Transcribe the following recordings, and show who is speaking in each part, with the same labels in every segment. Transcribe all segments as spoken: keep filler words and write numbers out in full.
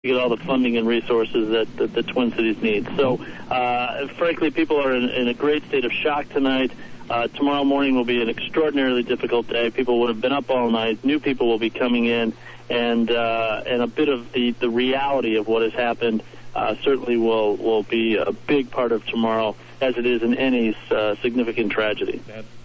Speaker 1: get all the funding and resources that, that the Twin Cities need. So, uh, frankly, people are in, in a great state of shock tonight. Uh, tomorrow morning will be an extraordinarily difficult day. People would have been up all night. New people will be coming in, and uh, and a bit of the, the reality of what has happened uh, certainly will, will be a big part of tomorrow, as it is in any uh, significant tragedy.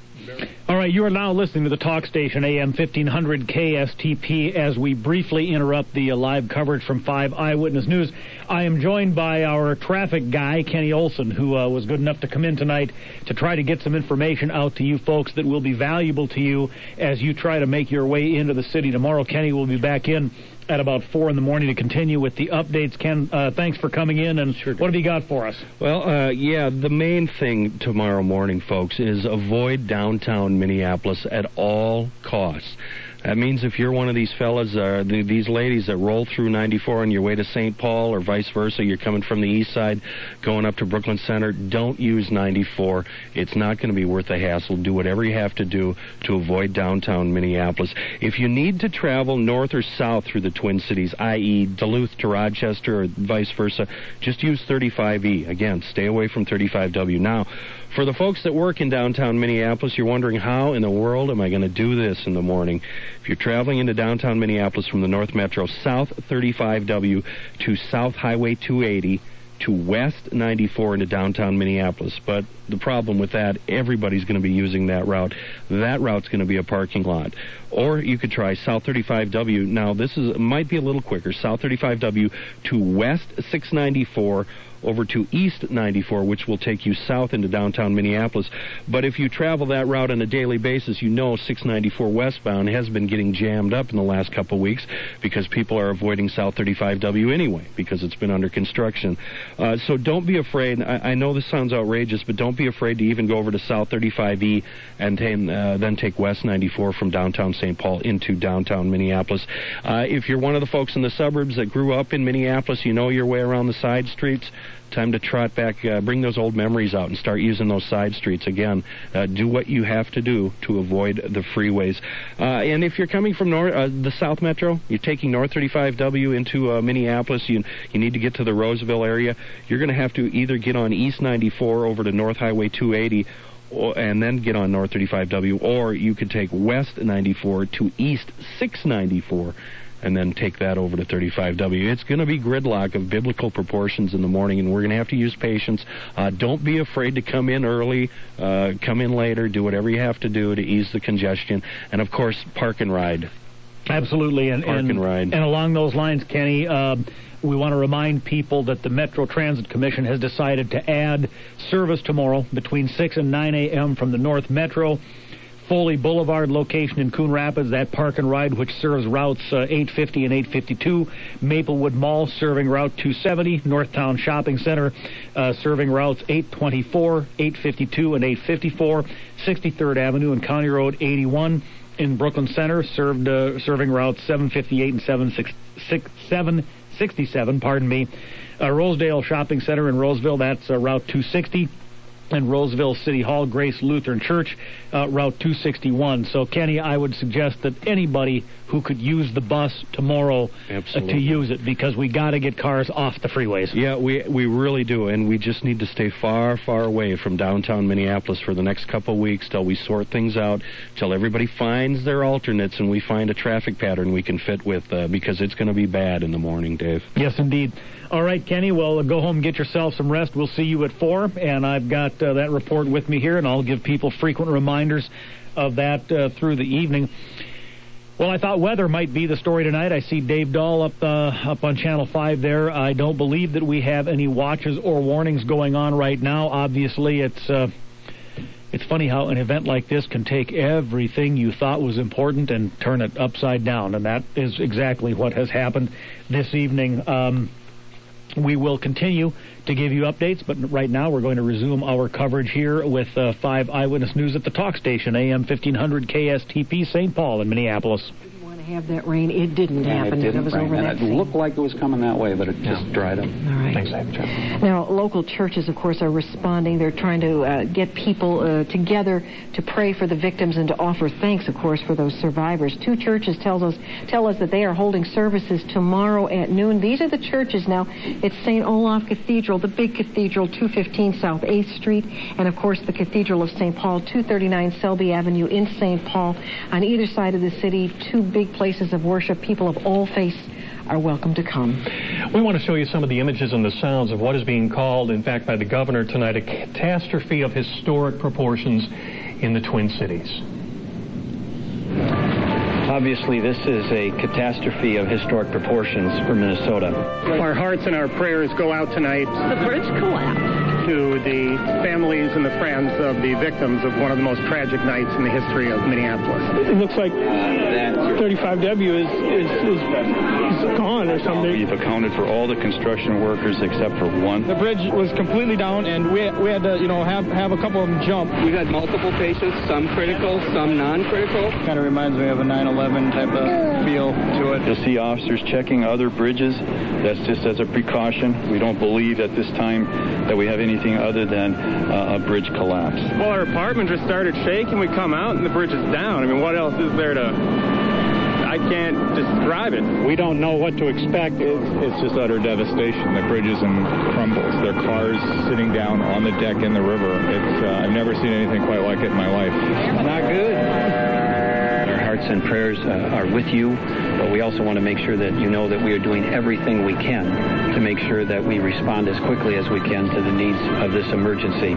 Speaker 2: All right, you are now listening to the talk station, A M fifteen hundred K S T P, as we briefly interrupt the uh, live coverage from five Eyewitness News. I am joined by our traffic guy, Kenny Olson, who uh, was good enough to come in tonight to try to get some information out to you folks that will be valuable to you as you try to make your way into the city tomorrow. Kenny will be back in at about four in the morning to continue with the updates. Ken, uh, thanks for coming in, and sure what have you got for us?
Speaker 3: Well, uh, yeah, the main thing tomorrow morning, folks, is avoid downtown Minneapolis at all costs. That means if you're one of these fellas, uh, the, these ladies that roll through ninety-four on your way to Saint Paul, or vice versa, you're coming from the east side, going up to Brooklyn Center, don't use ninety-four. It's not going to be worth the hassle. Do whatever you have to do to avoid downtown Minneapolis. If you need to travel north or south through the Twin Cities, that is. Duluth to Rochester or vice versa, just use thirty-five E. Again, stay away from thirty-five W. Now, for the folks that work in downtown Minneapolis, you're wondering, how in the world am I going to do this in the morning? If you're traveling into downtown Minneapolis from the North Metro, south thirty-five W to South Highway two eighty to West ninety-four into downtown Minneapolis. But the problem with that, everybody's going to be using that route. That route's going to be a parking lot. Or you could try South thirty-five W. Now, this is might be a little quicker. South thirty-five W to West six ninety-four over to East ninety-four, which will take you south into downtown Minneapolis. But if you travel that route on a daily basis, you know six ninety-four westbound has been getting jammed up in the last couple of weeks because people are avoiding South thirty-five W anyway because it's been under construction. Uh, so don't be afraid. I, I know this sounds outrageous, but don't be afraid to even go over to South thirty-five E and t- uh, then take West ninety-four from downtown Saint Paul into downtown Minneapolis. Uh, if you're one of the folks in the suburbs that grew up in Minneapolis, you know your way around the side streets, time to trot back, uh, bring those old memories out and start using those side streets again. Uh, do what you have to do to avoid the freeways. Uh, and if you're coming from north, uh, the South Metro, you're taking North thirty-five W into uh, Minneapolis, you, you need to get to the Roseville area, you're going to have to either get on East ninety-four over to North Highway two eighty or, and then get on North thirty-five W, or you could take West ninety-four to East six ninety-four and then take that over to thirty-five W. It's going to be gridlock of biblical proportions in the morning, and we're going to have to use patience. Uh, don't be afraid to come in early, uh, come in later, do whatever you have to do to ease the congestion, and, of course, park and ride.
Speaker 2: Absolutely, and,
Speaker 3: park
Speaker 2: and,
Speaker 3: and ride.
Speaker 2: And along those lines, Kenny, uh, we want to remind people that the Metro Transit Commission has decided to add service tomorrow between six and nine a.m. from the North Metro. Foley Boulevard location in Coon Rapids, that park and ride which serves routes uh, eight fifty and eight fifty-two. Maplewood Mall serving Route two seventy. Northtown Shopping Center uh, serving routes eight twenty-four, eight fifty-two, and eight fifty-four. sixty-third Avenue and County Road eighty-one in Brooklyn Center served uh, serving routes seven fifty-eight and seven sixty-seven. Pardon me. Uh, Rosedale Shopping Center in Roseville, that's uh, Route two sixty. And Roseville City Hall, Grace Lutheran Church, uh, Route two sixty-one. So, Kenny, I would suggest that anybody who could use the bus tomorrow uh, to use it, because we got to get cars off the freeways.
Speaker 3: Yeah, we we really do, and we just need to stay far, far away from downtown Minneapolis for the next couple of weeks till we sort things out, till everybody finds their alternates and we find a traffic pattern we can fit with, uh, because it's going to be bad in the morning, Dave.
Speaker 2: Yes, indeed. All right, Kenny, well, go home and get yourself some rest. We'll see you at four, and I've got uh, that report with me here, and I'll give people frequent reminders of that uh, through the evening. Well, I thought weather might be the story tonight. I see Dave Dahl up uh, up on Channel five there. I don't believe that we have any watches or warnings going on right now. Obviously, it's uh, it's funny how an event like this can take everything you thought was important and turn it upside down, and that is exactly what has happened this evening. Um, we will continue to give you updates, but right now we're going to resume our coverage here with uh, five Eyewitness News at the talk station, A M fifteen hundred K S T P, Saint Paul in Minneapolis.
Speaker 4: Good morning. to have that rain. It didn't
Speaker 5: and
Speaker 4: happen.
Speaker 5: It didn't
Speaker 4: it was
Speaker 5: rain.
Speaker 4: over
Speaker 5: and
Speaker 4: that
Speaker 5: it
Speaker 4: scene.
Speaker 5: looked like it was coming that way, but it just
Speaker 2: Yeah.
Speaker 5: dried up.
Speaker 4: All right.
Speaker 2: Thanks, Dave.
Speaker 4: Now, local churches, of course, are responding. They're trying to uh, get people uh, together to pray for the victims and to offer thanks, of course, for those survivors. Two churches tells us tell us that they are holding services tomorrow at noon. These are the churches now. It's Saint Olaf Cathedral, the big cathedral, two fifteen South eighth Street, and, of course, the Cathedral of Saint Paul, two thirty-nine Selby Avenue in Saint Paul. On either side of the city, two big places of worship. People of all faiths are welcome to come.
Speaker 6: We want to show you some of the images and the sounds of what is being called, in fact, by the governor tonight, a catastrophe of historic proportions in the Twin Cities.
Speaker 7: Obviously, this is a catastrophe of historic proportions for Minnesota.
Speaker 8: Our hearts and our prayers go out tonight.
Speaker 9: The bridge collapsed.
Speaker 8: To the families and the friends of the victims of one of the most tragic nights in the history of Minneapolis.
Speaker 10: It looks like thirty-five W is, is, is, is gone or something.
Speaker 11: We've accounted for all the construction workers except for one.
Speaker 10: The bridge was completely down, and we, we had to, you know, have, have a couple of them jump.
Speaker 12: We've had multiple patients, some critical, some non-critical.
Speaker 10: Kind of reminds me of a nine eleven type of feel to it.
Speaker 11: You'll see officers checking other bridges. That's just as a precaution. We don't believe at this time that we have anything other than uh, a bridge collapse.
Speaker 8: Well, our apartment just started shaking. We come out and the bridge is down. I mean, what else is there to... I can't describe it.
Speaker 13: We don't know what to expect. It's, it's just utter devastation. The bridge is in crumbles. There are cars sitting down on the deck in the river. It's uh, I've never seen anything quite like it in my life.
Speaker 7: Not good. Our hearts and prayers uh, are with you, but we also want to make sure that you know that we are doing everything we can to make sure that we respond as quickly as we can to the needs of this emergency.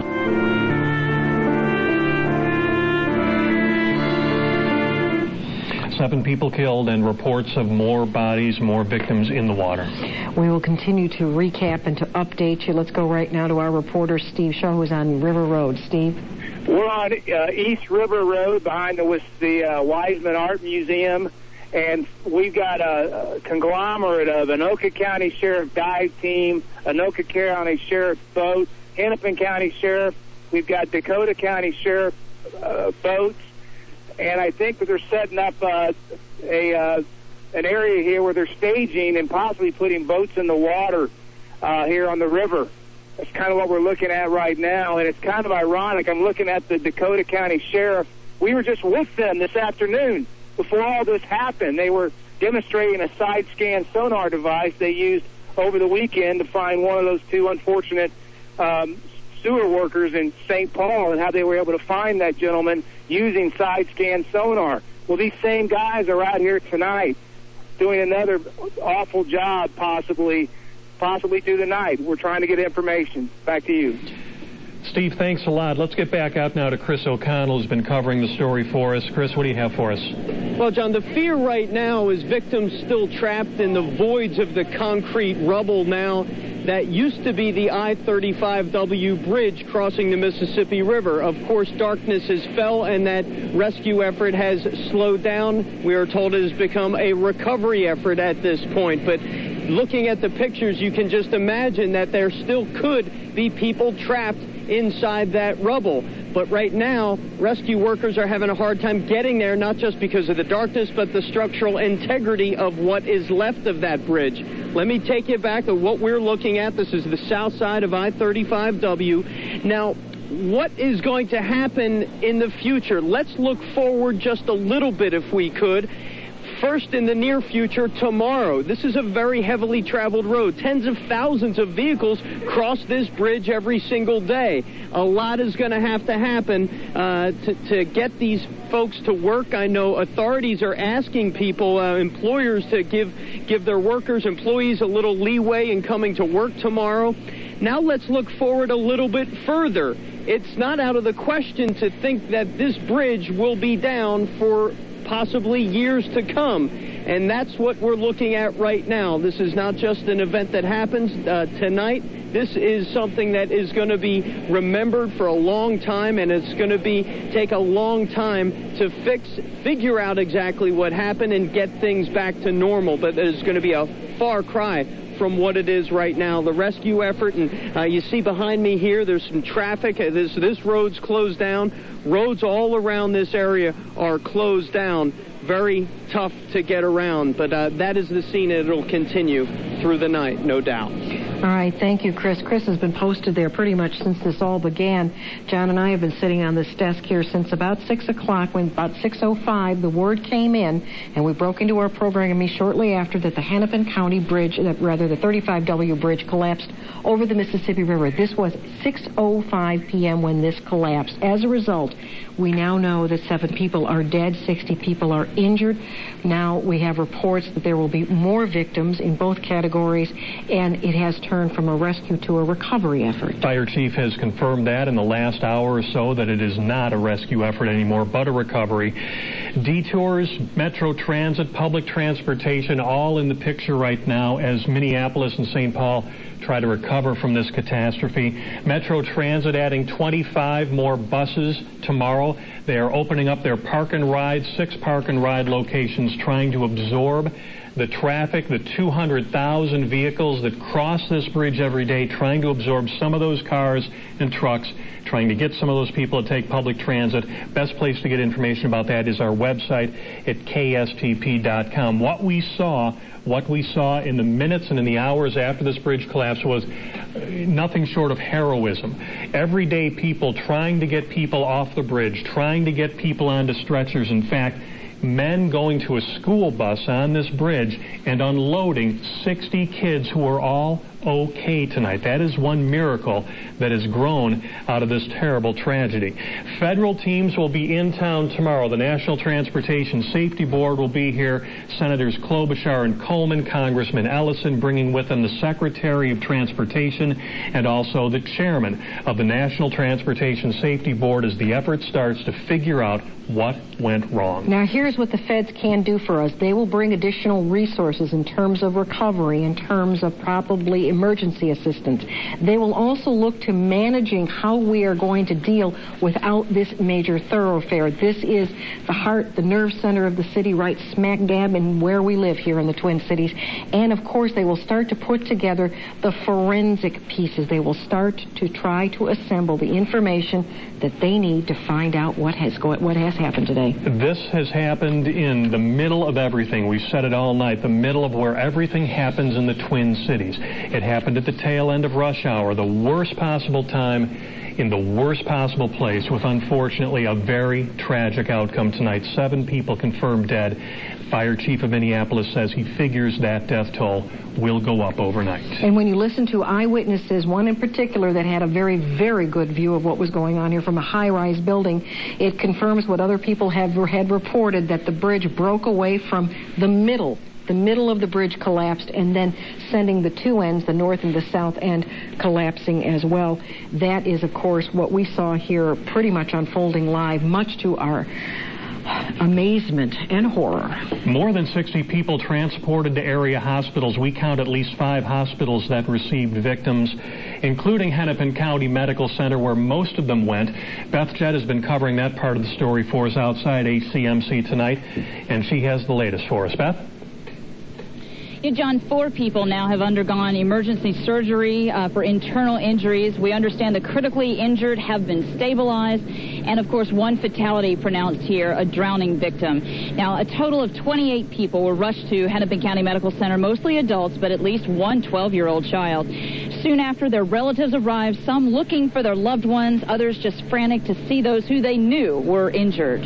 Speaker 6: Seven people killed and reports of more bodies, more victims in the water.
Speaker 4: We will continue to recap and to update you. Let's go right now to our reporter, Steve Shaw, who's on River Road. Steve?
Speaker 14: We're on uh, East River Road behind the, the uh, Wiseman Art Museum, and we've got a, a conglomerate of Anoka County Sheriff dive team, Anoka County Sheriff boat, Hennepin County Sheriff. We've got Dakota County Sheriff uh, boats. And I think that they're setting up uh, a uh, an area here where they're staging and possibly putting boats in the water uh, here on the river. That's kind of what we're looking at right now, and it's kind of ironic. I'm looking at the Dakota County Sheriff. We were just with them this afternoon before all this happened. They were demonstrating a side scan sonar device they used over the weekend to find one of those two unfortunate um, sewer workers in Saint Paul, and how they were able to find that gentleman using side scan sonar. Well, these same guys are out here tonight doing another awful job, possibly possibly through the night. We're trying to get information. Back to you.
Speaker 6: Steve, thanks a lot. Let's get back out now to Chris O'Connell, who's been covering the story for us. Chris, what do you have for us?
Speaker 15: Well, John, the fear right now is victims still trapped in the voids of the concrete rubble now that used to be the I thirty-five W bridge crossing the Mississippi River. Of course, darkness has fell and that rescue effort has slowed down. We are told it has become a recovery effort at this point. But looking at the pictures, you can just imagine that there still could be people trapped inside that rubble. But right now, rescue workers are having a hard time getting there, not just because of the darkness, but the structural integrity of what is left of that bridge. Let me take you back to what we're looking at. This is the south side of I thirty-five W. Now, what is going to happen in the future? Let's look forward just a little bit, if we could. First, in the near future, tomorrow. This is a very heavily traveled road. Tens of thousands of vehicles cross this bridge every single day. A lot is going to have to happen uh, to, to get these folks to work. I know authorities are asking people, uh, employers, to give, give their workers, employees, a little leeway in coming to work tomorrow. Now let's look forward a little bit further. It's not out of the question to think that this bridge will be down for possibly years to come. And that's what we're looking at right now. This is not just an event that happens uh, tonight. This is something that is going to be remembered for a long time, and it's going to be take a long time to fix, figure out exactly what happened and get things back to normal. But there's going to be a far cry from what it is right now. The rescue effort, and uh, you see behind me here, there's some traffic. Uh, this, this road's closed down. Roads all around this area are closed down. very tough to get around. But uh, that is the scene, and it'll continue through the night, no doubt.
Speaker 4: All right, thank you, Chris. Chris has been posted there pretty much since this all began. John and I have been sitting on this desk here since about six o'clock, when about six oh five the word came in, and we broke into our programming shortly after that the Hennepin County Bridge, uh, rather the thirty-five W Bridge, collapsed over the Mississippi River. This was six oh five p.m. when this collapsed. As a result, we now know that seven people are dead, sixty people are injured. Now we have reports that there will be more victims in both categories, and it has turned from a rescue to a recovery effort.
Speaker 6: Fire chief has confirmed that in the last hour or so, that it is not a rescue effort anymore, but a recovery. Detours, Metro Transit, public transportation, all in the picture right now as Minneapolis and Saint Paul try to recover from this catastrophe. Metro Transit adding twenty-five more buses tomorrow. They are opening up their park and ride, six park and ride locations, trying to absorb the traffic, the two hundred thousand vehicles that cross this bridge every day, trying to absorb some of those cars and trucks, trying to get some of those people to take public transit. Best place to get information about that is our website at K S T P dot com. What we saw, what we saw in the minutes and in the hours after this bridge collapse was nothing short of heroism. Everyday people trying to get people off the bridge, trying to get people onto stretchers. In fact, men going to a school bus on this bridge and unloading sixty kids who are all okay tonight. That is one miracle that has grown out of this terrible tragedy. Federal teams will be in town tomorrow. The National Transportation Safety Board will be here. Senators Klobuchar and Coleman, Congressman Ellison, bringing with them the Secretary of Transportation and also the chairman of the National Transportation Safety Board as the effort starts to figure out what went wrong.
Speaker 4: Now, here's what the feds can do for us. They will bring additional resources in terms of recovery, in terms of probably emergency assistance. They will also look to managing how we are going to deal without this major thoroughfare. This is the heart, the nerve center of the city, right smack dab in where we live here in the Twin Cities. And, of course, they will start to put together the forensic pieces. They will start to try to assemble the information that they need to find out what has go- what has happened today.
Speaker 6: This has happened in the middle of everything. We've said it all night, the middle of where everything happens in the Twin Cities. It happened at the tail end of rush hour, the worst possible time, in the worst possible place, with unfortunately a very tragic outcome tonight. Seven people confirmed dead. Fire chief of Minneapolis says he figures that death toll will go up overnight.
Speaker 4: And when you listen to eyewitnesses, one in particular that had a very, very good view of what was going on here from a high-rise building, it confirms what other people have had reported, that the bridge broke away from the middle. The middle of the bridge collapsed, and then sending the two ends, the north and the south end, collapsing as well. That is, of course, what we saw here pretty much unfolding live, much to our amazement and horror.
Speaker 6: More than sixty people transported to area hospitals. We count at least five hospitals that received victims, including Hennepin County Medical Center, where most of them went. Beth Jett has been covering that part of the story for us outside H C M C tonight, and she has the latest for us. Beth?
Speaker 9: Yeah, John, four people now have undergone emergency surgery uh, for internal injuries. We understand the critically injured have been stabilized, and, of course, one fatality pronounced here, a drowning victim. Now, a total of twenty-eight people were rushed to Hennepin County Medical Center, mostly adults, but at least one twelve-year-old child. Soon after, their relatives arrived, some looking for their loved ones, others just frantic to see those who they knew were injured.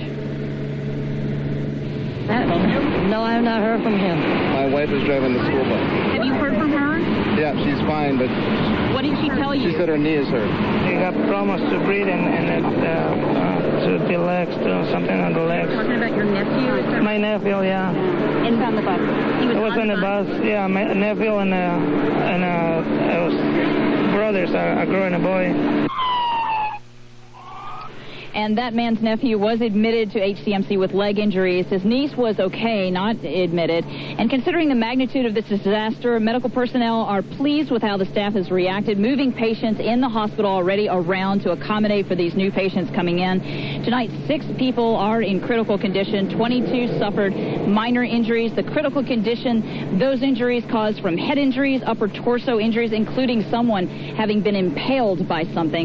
Speaker 16: That, no, I have not heard from him.
Speaker 17: My wife is driving the school bus.
Speaker 9: Have you heard from her?
Speaker 17: Yeah, she's fine, but...
Speaker 9: What did she tell you?
Speaker 17: She said her knee is hurt.
Speaker 10: They got problems to breathe and, and uh, uh, to the legs, to something on the legs.
Speaker 9: Talking about your nephew?
Speaker 10: My nephew, yeah.
Speaker 9: And on the bus? He was,
Speaker 10: I was on the bus. bus. Yeah, my nephew and, uh, and uh, I was brothers, a, a girl and a boy.
Speaker 9: And that man's nephew was admitted to H C M C with leg injuries. His niece was okay, not admitted. And considering the magnitude of this disaster, medical personnel are pleased with how the staff has reacted, moving patients in the hospital already around to accommodate for these new patients coming in. Tonight, six people are in critical condition. twenty-two suffered minor injuries. The critical condition, those injuries caused from head injuries, upper torso injuries, including someone having been impaled by something.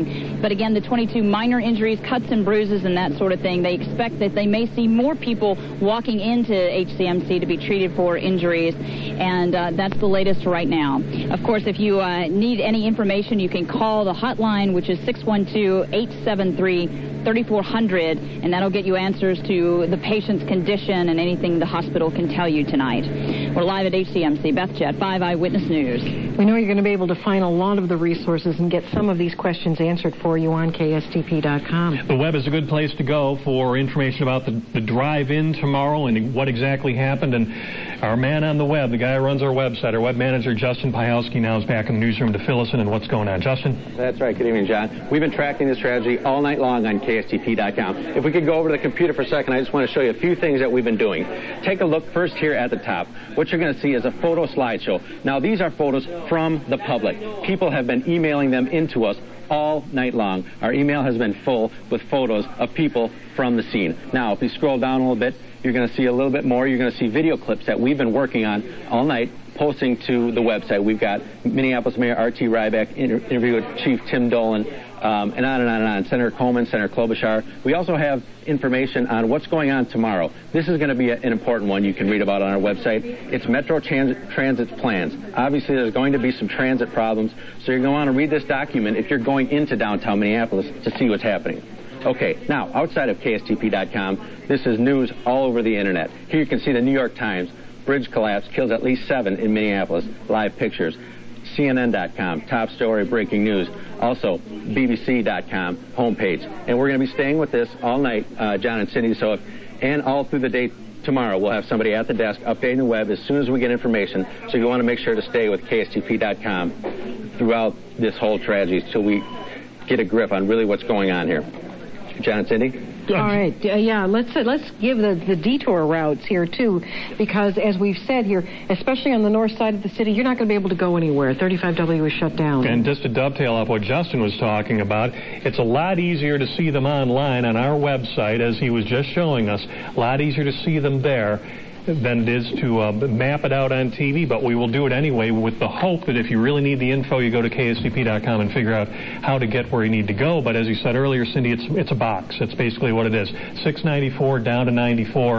Speaker 9: But again, the twenty-two minor injuries, cuts and bruises and that sort of thing, they expect that they may see more people walking into H C M C to be treated for injuries, and uh, that's the latest right now. Of course, if you uh, need any information, you can call the hotline, which is six one two, eight seven three, three four zero zero, and that'll get you answers to the patient's condition and anything the hospital can tell you tonight. We're live at H C M C. Beth Jett, five Eyewitness News.
Speaker 4: We know you're going to be able to find a lot of the resources and get some of these questions answered for you on K S T P dot com.
Speaker 6: The web is a good place to go for information about the, the drive-in tomorrow and what exactly happened. And our man on the web, the guy who runs our website, our web manager, Justin Pyhowski, now is back in the newsroom to fill us in on what's going on. Justin?
Speaker 18: That's right. Good evening, John. We've been tracking this tragedy all night long on K S T P dot com. If we could go over to the computer for a second, I just want to show you a few things that we've been doing. Take a look first here at the top. What you're going to see is a photo slideshow. Now, these are photos from the public. People have been emailing them into us all night long. Our email has been full with photos of people from the scene. Now, if you scroll down a little bit, you're going to see a little bit more. You're going to see video clips that we've been working on all night, posting to the website. We've got Minneapolis Mayor R T Ryback inter- interview with Chief Tim Dolan, um, and on and on and on. Senator Coleman, Senator Klobuchar. We also have information on what's going on tomorrow. This is going to be a, an important one you can read about on our website. It's Metro Transit, Transit's plans. Obviously, there's going to be some transit problems, so you're going to want to read this document if you're going into downtown Minneapolis to see what's happening. Okay, now, outside of K S T P dot com, this is news all over the Internet. Here you can see the New York Times. Bridge collapse kills at least seven in Minneapolis. Live pictures. C N N dot com, top story, breaking news. Also, B B C dot com, homepage. And we're going to be staying with this all night, uh, John and Cindy. So, if, and all through the day tomorrow, we'll have somebody at the desk updating the web as soon as we get information. So you want to make sure to stay with K S T P dot com throughout this whole tragedy till we get a grip on really what's going on here. John and Cindy?
Speaker 4: All right, uh, yeah, let's uh, let's give the, the detour routes here, too, because as we've said here, especially on the north side of the city, you're not going to be able to go anywhere. thirty-five W is shut down.
Speaker 6: And just to dovetail off what Justin was talking about, it's a lot easier to see them online on our website, as he was just showing us, a lot easier to see them there than it is to uh, map it out on T V, but we will do it anyway with the hope that if you really need the info, you go to K S T P dot com and figure out how to get where you need to go. But as you said earlier, Cindy, it's it's a box. It's basically what it is. six ninety-four down to ninety-four,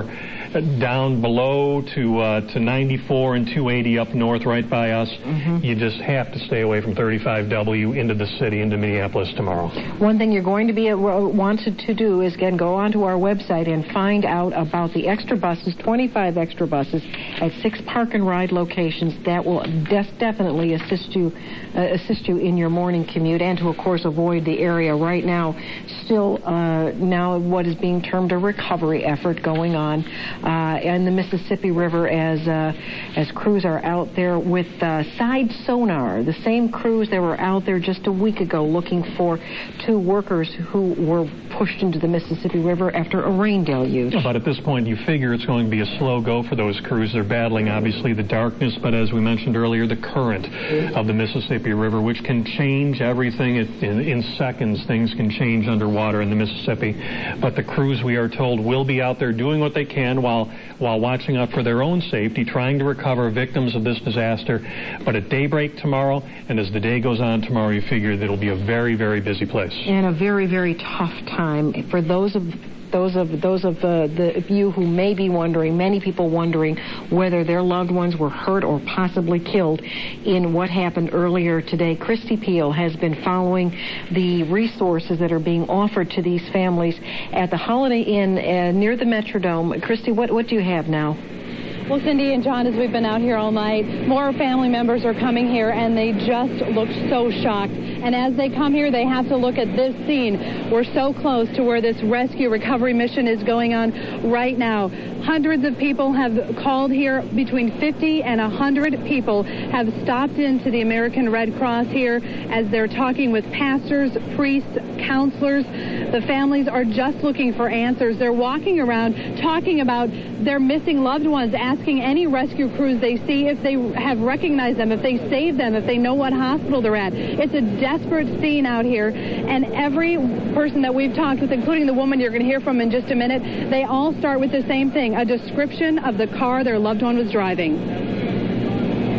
Speaker 6: down below to uh, to ninety-four and two eighty up north right by us. Mm-hmm. You just have to stay away from thirty-five W into the city, into Minneapolis tomorrow.
Speaker 4: One thing you're going to be uh, wanted to do is, again, go onto our website and find out about the extra buses, twenty-five extra buses at six park and ride locations that will des- definitely assist you uh, assist you in your morning commute, and to, of course, avoid the area right now. Still, uh, now what is being termed a recovery effort going on uh, in the Mississippi River as uh, as crews are out there with uh, side sonar, the same crews that were out there just a week ago looking for two workers who were pushed into the Mississippi River after a rain deluge.
Speaker 6: But at this point, you figure it's going to be a slow go for those crews. They're battling, obviously, the darkness, but as we mentioned earlier, the current of the Mississippi River, which can change everything in, in seconds. Things can change underwater in the Mississippi. But the crews, we are told, will be out there doing what they can while while watching out for their own safety, trying to recover victims of this disaster. But at daybreak tomorrow, and as the day goes on tomorrow, you figure that it'll be a very, very busy place.
Speaker 4: And a very, very tough time for those of Those of those of uh, the you who may be wondering, many people wondering whether their loved ones were hurt or possibly killed in what happened earlier today. Christy Peel has been following the resources that are being offered to these families at the Holiday Inn uh, near the Metrodome. Christy, what, what do you have now?
Speaker 19: Well, Cindy and John, as we've been out here all night, more family members are coming here, and they just look so shocked. And as they come here, they have to look at this scene. We're so close to where this rescue recovery mission is going on right now. Hundreds of people have called here. Between fifty and one hundred people have stopped into the American Red Cross here as they're talking with pastors, priests, counselors. The families are just looking for answers. They're walking around talking about their missing loved ones, asking any rescue crews they see if they have recognized them, if they saved them, if they know what hospital they're at. It's a desperate scene out here, and every person that we've talked with, including the woman you're going to hear from in just a minute, they all start with the same thing, a description of the car their loved one was driving.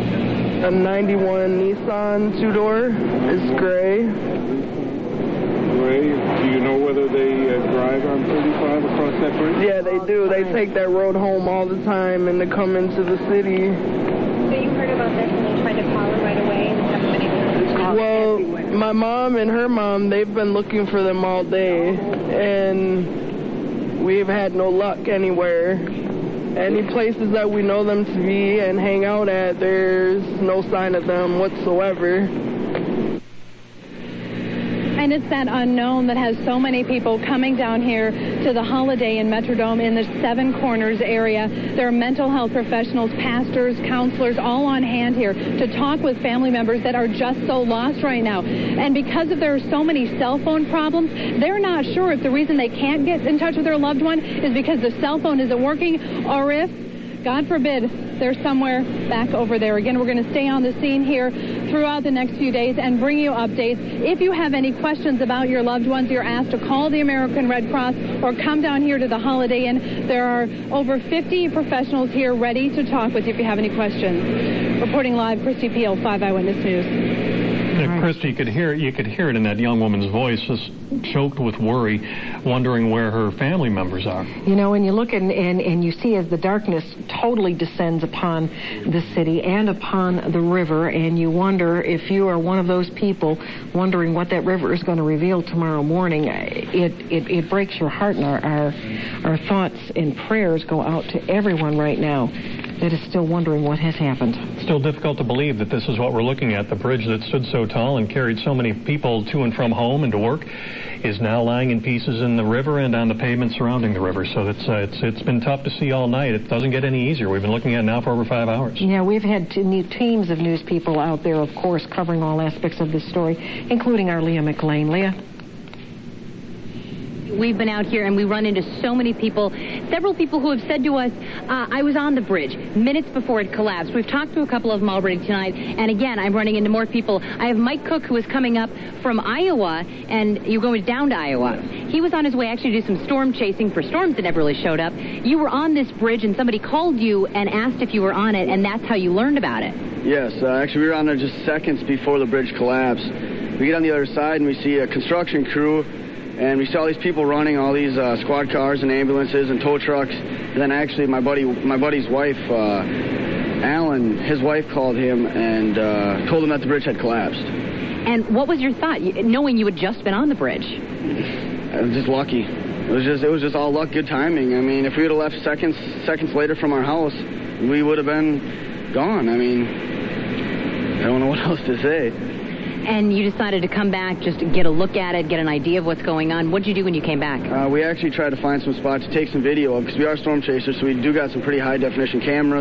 Speaker 20: A ninety-one Nissan two-door is gray. way. Do you know whether they uh, drive on thirty-five across that bridge?
Speaker 21: Yeah, they do. They take that road home all the time, and they come into the city.
Speaker 22: So you heard about this and you tried to call them right away? And haven't been able to call
Speaker 21: well, my mom and her mom, they've been looking for them all day, and we've had no luck anywhere. Any places that we know them to be and hang out at, there's no sign of them whatsoever.
Speaker 19: And it's that unknown that has so many people coming down here to the Holiday Inn Metrodome in the Seven Corners area. There are mental health professionals, pastors, counselors, all on hand here to talk with family members that are just so lost right now. And because of there are so many cell phone problems, they're not sure if the reason they can't get in touch with their loved one is because the cell phone isn't working, or if, God forbid, they're somewhere back over there. Again, we're going to stay on the scene here throughout the next few days and bring you updates. If you have any questions about your loved ones, you're asked to call the American Red Cross or come down here to the Holiday Inn. There are over fifty professionals here ready to talk with you if you have any questions. Reporting live, Christy Peel, five Eyewitness News.
Speaker 6: Yeah, Christy, you could hear you could hear it in that young woman's voice, just choked with worry, wondering where her family members are.
Speaker 4: You know, and you look and, and, and you see as the darkness totally descends upon the city and upon the river, and you wonder if you are one of those people wondering what that river is going to reveal tomorrow morning. It it, it breaks your heart, and our, our our thoughts and prayers go out to everyone right now that is still wondering what has happened.
Speaker 6: Still difficult to believe that this is what we're looking at. The bridge that stood so tall and carried so many people to and from home and to work is now lying in pieces in the river and on the pavement surrounding the river. So it's uh, it's it's been tough to see all night. It doesn't get any easier. We've been looking at it now for over five hours.
Speaker 4: Yeah, we've had t- teams of news people out there, of course, covering all aspects of this story, including our Leah McLean. Leah?
Speaker 23: We've been out here and we run into so many people, several people who have said to us, uh, I was on the bridge minutes before it collapsed. We've talked to a couple of them already tonight, and again, I'm running into more people. I have Mike Cook, who is coming up from Iowa, and you're going down to Iowa. He was on his way actually to do some storm chasing for storms that never really showed up. You were on this bridge and somebody called you and asked if you were on it, and that's how you learned about it.
Speaker 24: Yes, uh, actually we were on there just seconds before the bridge collapsed. We get on the other side and we see a construction crew, and we saw these people running, all these uh, squad cars and ambulances and tow trucks. And then actually my buddy, my buddy's wife, uh, Alan, his wife called him and uh, told him that the bridge had collapsed.
Speaker 23: And what was your thought, knowing you had just been on the bridge?
Speaker 24: I was just lucky. It was just, it was just all luck, good timing. I mean, if we would have left seconds, seconds later from our house, we would have been gone. I mean, I don't know what else to say.
Speaker 23: And you decided to come back just to get a look at it, get an idea of what's going on. What did you do when you came back?
Speaker 24: Uh, we actually tried to find some spots to take some video of, because we are storm chasers, so we do got some pretty high-definition cameras.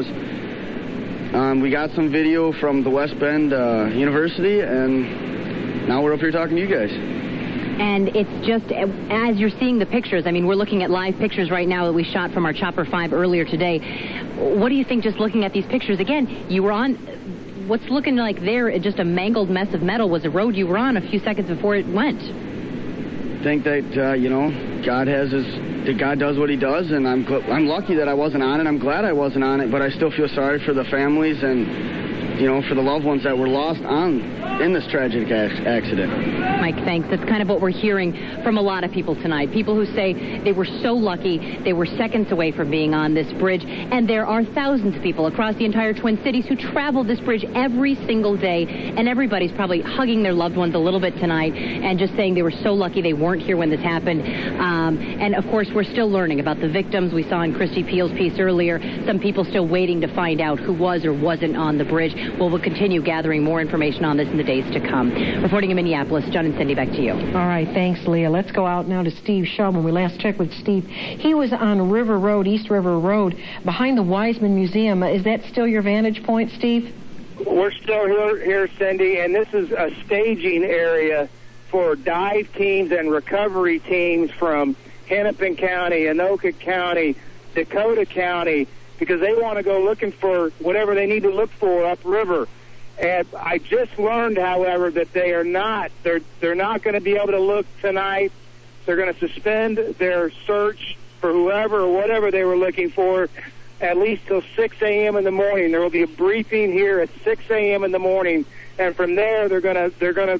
Speaker 24: Um, we got some video from the West Bend uh, University, and now we're up here talking to you guys.
Speaker 23: And it's just, as you're seeing the pictures, I mean, we're looking at live pictures right now that we shot from our Chopper five earlier today. What do you think just looking at these pictures? Again, you were on... What's looking like there, just a mangled mess of metal, was a road you were on a few seconds before it went.
Speaker 24: I think that, uh, you know, God has his, that God does what he does, and I'm I'm lucky that I wasn't on it. I'm glad I wasn't on it, but I still feel sorry for the families and, you know, for the loved ones that were lost on in this tragic accident.
Speaker 23: Mike, thanks. That's kind of what we're hearing from a lot of people tonight. People who say they were so lucky, they were seconds away from being on this bridge, and there are thousands of people across the entire Twin Cities who travel this bridge every single day, and everybody's probably hugging their loved ones a little bit tonight and just saying they were so lucky they weren't here when this happened. Um, and, of course, we're still learning about the victims. We saw in Christy Peel's piece earlier some people still waiting to find out who was or wasn't on the bridge. Well, we'll continue gathering more information on this in the days to come. Reporting in Minneapolis, John and Cindy, back to you.
Speaker 4: All right, thanks, Leah. Let's go out now to Steve Shaw. When we last checked with Steve, he was on River Road, East River Road, behind the Wiseman Museum. Is that still your vantage point, Steve?
Speaker 14: We're still here, here, Cindy, and this is a staging area for dive teams and recovery teams from Hennepin County, Anoka County, Dakota County, because they want to go looking for whatever they need to look for upriver. And I just learned, however, that they are not, they're, they're not going to be able to look tonight. They're going to suspend their search for whoever or whatever they were looking for at least till six a.m. in the morning. There will be a briefing here at six a.m. in the morning, and from there they're going to they're going to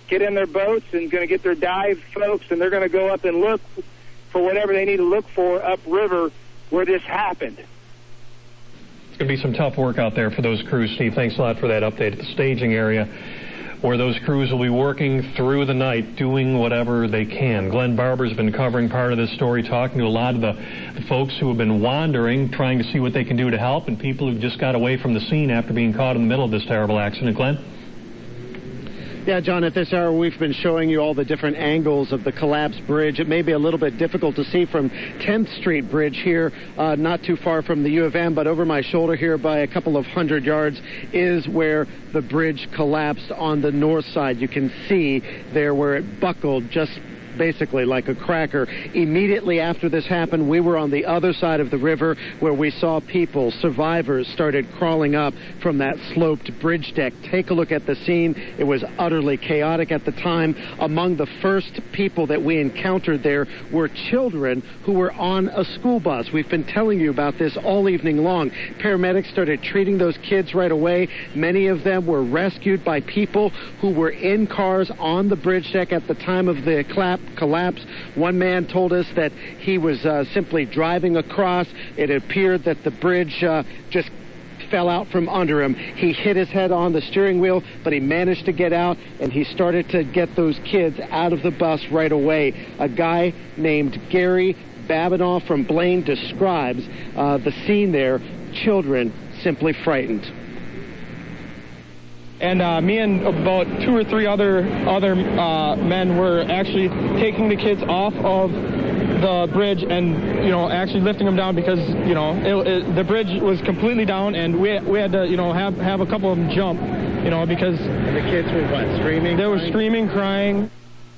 Speaker 14: get in their boats and going to get their dive folks, and they're going to go up and look for whatever they need to look for upriver where this happened.
Speaker 6: It's going to be some tough work out there for those crews, Steve. Thanks a lot for that update at the staging area, where those crews will be working through the night, doing whatever they can. Glenn Barber's been covering part of this story, talking to a lot of the, the folks who have been wandering, trying to see what they can do to help, and people who just got away from the scene after being caught in the middle of this terrible accident. Glenn?
Speaker 1: Yeah, John, at this hour we've been showing you all the different angles of the collapsed bridge. It may be a little bit difficult to see from tenth Street Bridge here, uh, not too far from the U of M, but over my shoulder here by a couple of hundred yards is where the bridge collapsed on the north side. You can see there where it buckled just basically like a cracker. Immediately after this happened, we were on the other side of the river where we saw people, survivors, started crawling up from that sloped bridge deck. Take a look at the scene. It was utterly chaotic at the time. Among the first people that we encountered there were children who were on a school bus. We've been telling you about this all evening long. Paramedics started treating those kids right away. Many of them were rescued by people who were in cars on the bridge deck at the time of the collapse. collapse. One man told us that he was uh, simply driving across. It appeared that the bridge uh, just fell out from under him. He hit his head on the steering wheel, but he managed to get out, and he started to get those kids out of the bus right away. A guy named Gary Babinoff from Blaine describes uh, the scene there, children simply frightened.
Speaker 2: And uh, me and about two or three other other uh, men were actually taking the kids off of the bridge and, you know, actually lifting them down because, you know, it, it, the bridge was completely down, and we we had to, you know, have have a couple of them jump, you know, because
Speaker 1: and the kids were what, screaming?
Speaker 2: They were screaming, crying.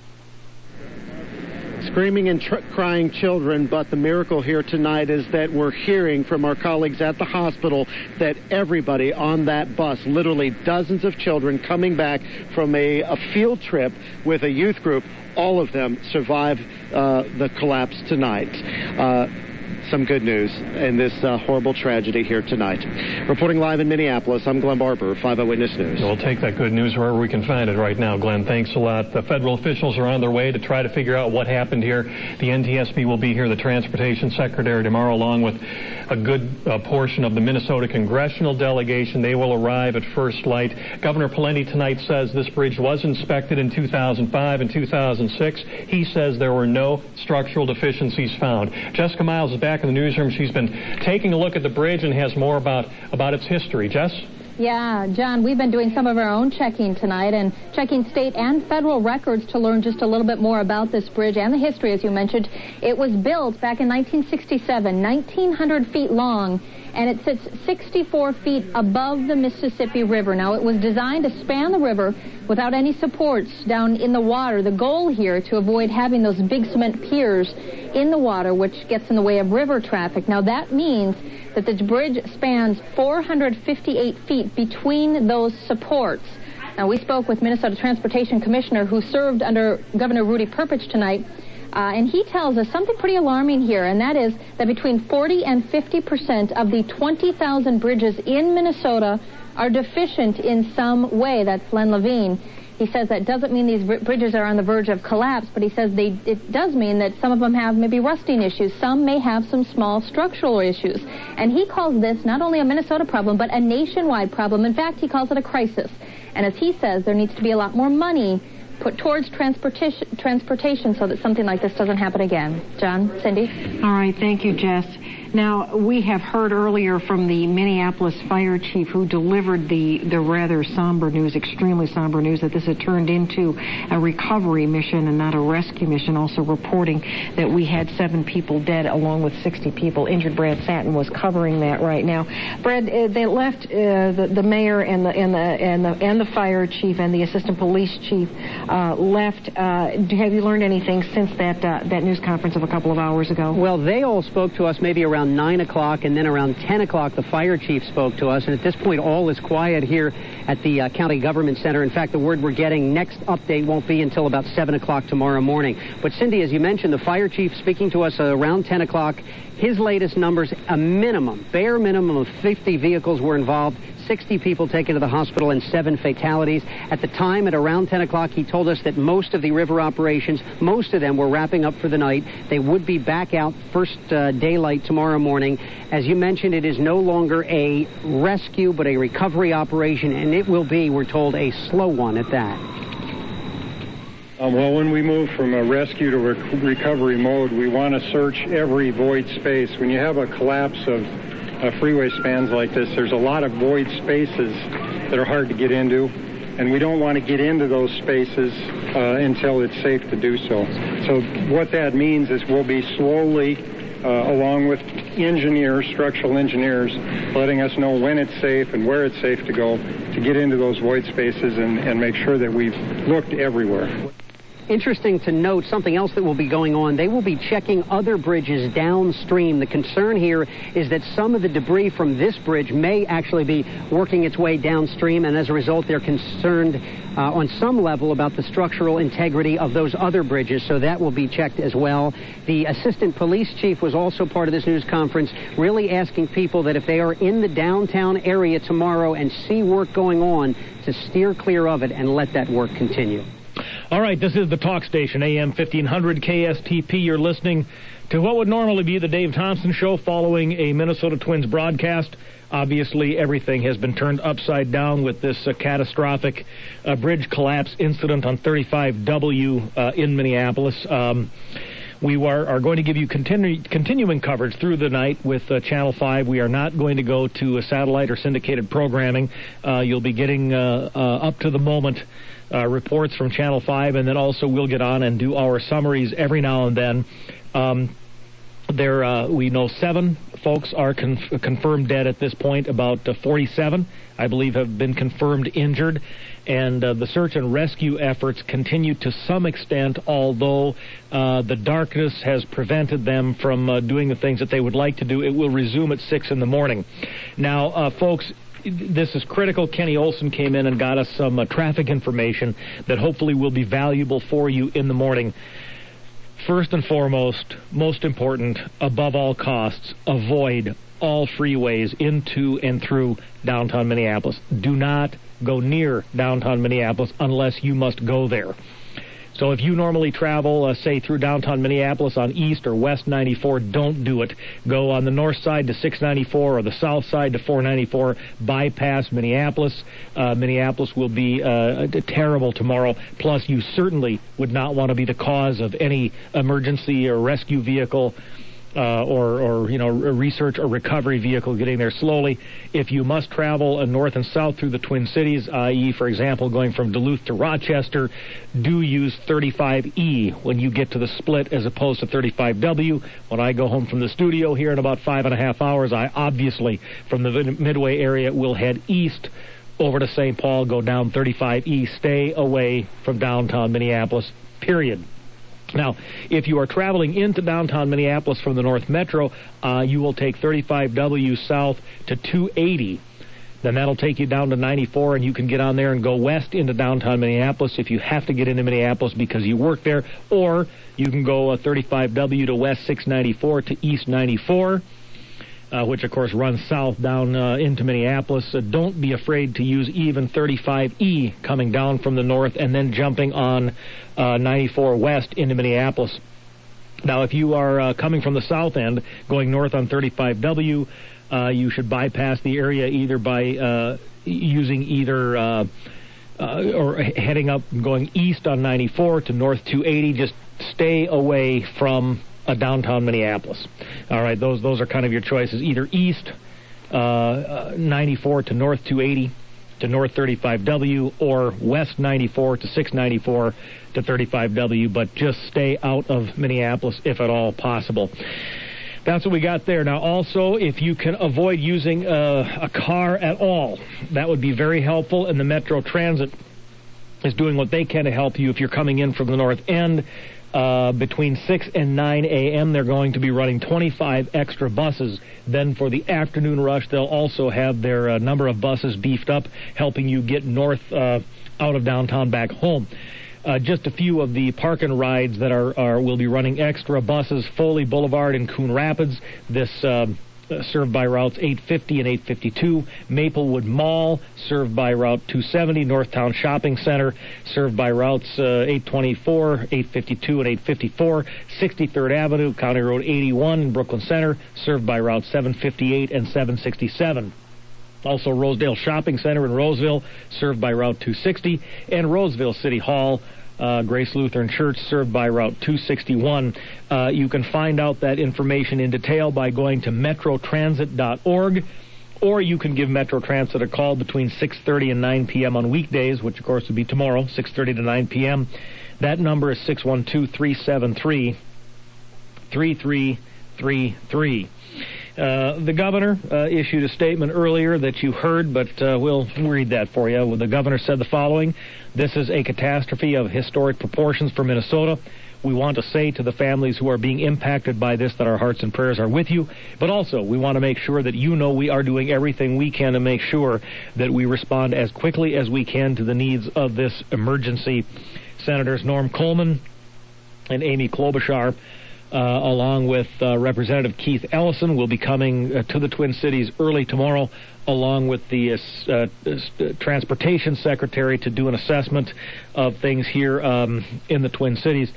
Speaker 1: Screaming and tr- crying children, but the miracle here tonight is that we're hearing from our colleagues at the hospital that everybody on that bus, literally dozens of children coming back from a, a field trip with a youth group, all of them survived uh, the collapse tonight. Uh, some good news in this uh, horrible tragedy here tonight. Reporting live in Minneapolis, I'm Glenn Barber, five oh Witness News.
Speaker 6: We'll take that good news wherever we can find it right now, Glenn. Thanks a lot. The federal officials are on their way to try to figure out what happened here. The N T S B will be here, the Transportation Secretary, tomorrow, along with a good uh, portion of the Minnesota congressional delegation. They will arrive at first light. Governor Pawlenty tonight says this bridge was inspected in two thousand five and two thousand six. He says there were no structural deficiencies found. Jessica Miles is back in the newsroom. She's been taking a look at the bridge and has more about, about its history. Jess?
Speaker 3: Yeah, John, we've been doing some of our own checking tonight and checking state and federal records to learn just a little bit more about this bridge and the history, as you mentioned. It was built back in nineteen sixty-seven, nineteen hundred feet long, and it sits sixty-four feet above the Mississippi River. Now, it was designed to span the river without any supports down in the water. The goal here to avoid having those big cement piers in the water, which gets in the way of river traffic. Now, that means that the bridge spans four hundred fifty-eight feet between those supports. Now, we spoke with Minnesota Transportation Commissioner who served under Governor Rudy Perpich tonight, uh, and he tells us something pretty alarming here, and that is that between forty and fifty percent of the twenty thousand bridges in Minnesota are deficient in some way. That's Len Levine. He says that doesn't mean these bridges are on the verge of collapse, but he says they, it does mean that some of them have maybe rusting issues. Some may have some small structural issues. And he calls this not only a Minnesota problem, but a nationwide problem. In fact, he calls it a crisis. And as he says, there needs to be a lot more money put towards transportation, transportation so that something like this doesn't happen again. John, Cindy?
Speaker 4: All right, thank you, Jess. Now, we have heard earlier from the Minneapolis fire chief who delivered the, the rather somber news, extremely somber news, that this had turned into a recovery mission and not a rescue mission, also reporting that we had seven people dead along with sixty people injured. Brad Satin was covering that right now. Brad, uh, they left uh, the, the mayor and the, and, the, and, the, and the fire chief and the assistant police chief uh, left. Uh, have you learned anything since that, uh, that news conference of a couple of hours ago?
Speaker 5: Well, they all spoke to us maybe around nine o'clock, and then around ten o'clock the fire chief spoke to us, and at this point all is quiet here at the uh, county government center. In fact, the word we're getting, next update won't be until about seven o'clock tomorrow morning. But Cindy, as you mentioned, the fire chief speaking to us uh, around ten o'clock, his latest numbers, a minimum, bare minimum of fifty vehicles were involved, sixty people taken to the hospital and seven fatalities. At the time, at around ten o'clock, he told us that most of the river operations, most of them were wrapping up for the night. They would be back out first uh, daylight tomorrow morning. As you mentioned, it is no longer a rescue, but a recovery operation, and it will be, we're told, a slow one at that.
Speaker 8: Um, well, when we move from a rescue to rec- recovery mode, we want to search every void space. When you have a collapse of uh, freeway spans like this, there's a lot of void spaces that are hard to get into, and we don't want to get into those spaces uh, until it's safe to do so. So what that means is we'll be slowly, uh, along with engineers, structural engineers, letting us know when it's safe and where it's safe to go to get into those void spaces and, and make sure that we've looked everywhere.
Speaker 5: Interesting to note, something else that will be going on, they will be checking other bridges downstream. The concern here is that some of the debris from this bridge may actually be working its way downstream, and as a result, they're concerned uh, on some level about the structural integrity of those other bridges, so that will be checked as well. The assistant police chief was also part of this news conference, really asking people that if they are in the downtown area tomorrow and see work going on, to steer clear of it and let that work continue.
Speaker 11: All right, this is the talk station, A M fifteen hundred K S T P. You're listening to what would normally be the Dave Thompson Show following a Minnesota Twins broadcast. Obviously, everything has been turned upside down with this uh, catastrophic uh, bridge collapse incident on thirty-five W uh, in Minneapolis. Um, we are, are going to give you continu- continuing coverage through the night with uh, Channel five. We are not going to go to a satellite or syndicated programming. Uh, you'll be getting uh, uh, up to the moment Uh, reports from Channel five, and then also we'll get on and do our summaries every now and then. Um, there, uh, we know seven folks are conf- confirmed dead at this point. About uh, forty-seven, I believe, have been confirmed injured, and uh, the search and rescue efforts continue to some extent, although uh, the darkness has prevented them from uh, doing the things that they would like to do. It will resume at six in the morning. Now, uh, folks, this is critical. Kenny Olson came in and got us some uh, traffic information that hopefully will be valuable for you in the morning. First and foremost, most important, above all costs, avoid all freeways into and through downtown Minneapolis. Do not go near downtown Minneapolis unless you must go there. So if you normally travel, uh, say, through downtown Minneapolis on East or West ninety-four, don't do it. Go on the north side to six ninety-four or the south side to four ninety-four. Bypass Minneapolis. Uh, Minneapolis will be uh, terrible tomorrow. Plus, you certainly would not want to be the cause of any emergency or rescue vehicle Uh, or, or, you know, a research or recovery vehicle getting there slowly. If you must travel uh, north and south through the Twin Cities, that is, for example, going from Duluth to Rochester, do use thirty-five E when you get to the split as opposed to thirty-five W. When I go home from the studio here in about five and a half hours, I obviously, from the Midway area, will head east over to Saint Paul, go down thirty-five E. Stay away from downtown Minneapolis, period. Now, if you are traveling into downtown Minneapolis from the North Metro, uh, you will take thirty-five W south to two eighty. Then that'll take you down to ninety-four, and you can get on there and go west into downtown Minneapolis if you have to get into Minneapolis because you work there. Or you can go uh, thirty-five W to west six ninety-four to east ninety-four. Uh, which, of course, runs south down uh, into Minneapolis. Uh, don't be afraid to use even thirty-five E coming down from the north and then jumping on uh, ninety-four west into Minneapolis. Now, if you are uh, coming from the south end, going north on thirty-five W, uh, you should bypass the area either by uh, using either uh, uh, or heading up and going east on ninety-four to north two eighty. Just stay away from Uh, downtown Minneapolis. All right, those those are kind of your choices. Either east uh, uh, ninety-four to north two eighty to north thirty-five W, or west ninety-four to six ninety-four to thirty-five W, but just stay out of Minneapolis if at all possible. That's what we got there. Now, also, if you can avoid using uh, a car at all, that would be very helpful, and the Metro Transit is doing what they can to help you if you're coming in from the north end. Uh, between six and nine a.m., they're going to be running twenty-five extra buses. Then for the afternoon rush, they'll also have their uh, number of buses beefed up, helping you get north uh, out of downtown back home. Uh, just a few of the park and rides that are, are will be running extra buses. Foley Boulevard in Coon Rapids. This uh, uh, served by routes eight fifty and eight fifty-two. Maplewood Mall, served by Route two seventy. Northtown Shopping Center, served by routes uh, eight twenty-four, eight fifty-two, and eight fifty-four. sixty-third Avenue, County Road eighty-one in Brooklyn Center, served by Route seven fifty-eight and seven sixty-seven. Also, Rosedale Shopping Center in Roseville, served by Route two sixty, and Roseville City Hall, uh, Grace Lutheran Church, served by Route two sixty-one. Uh, you can find out that information in detail by going to metro transit dot org, or you can give Metro Transit a call between six thirty and nine p.m. on weekdays, which, of course, would be tomorrow, six thirty to nine p.m. That number is six one two, three seven three, three three three three. Uh, the governor uh, issued a statement earlier that you heard, but uh, we'll read that for you. The governor said the following: "This is a catastrophe of historic proportions for Minnesota. We want to say to the families who are being impacted by this that our hearts and prayers are with you, but also we want to make sure that you know we are doing everything we can to make sure that we respond as quickly as we can to the needs of this emergency." Senators Norm Coleman and Amy Klobuchar, Uh, along with uh, Representative Keith Ellison, will be coming uh, to the Twin Cities early tomorrow, along with the uh, uh, uh, Transportation Secretary, to do an assessment of things here um, in the Twin Cities.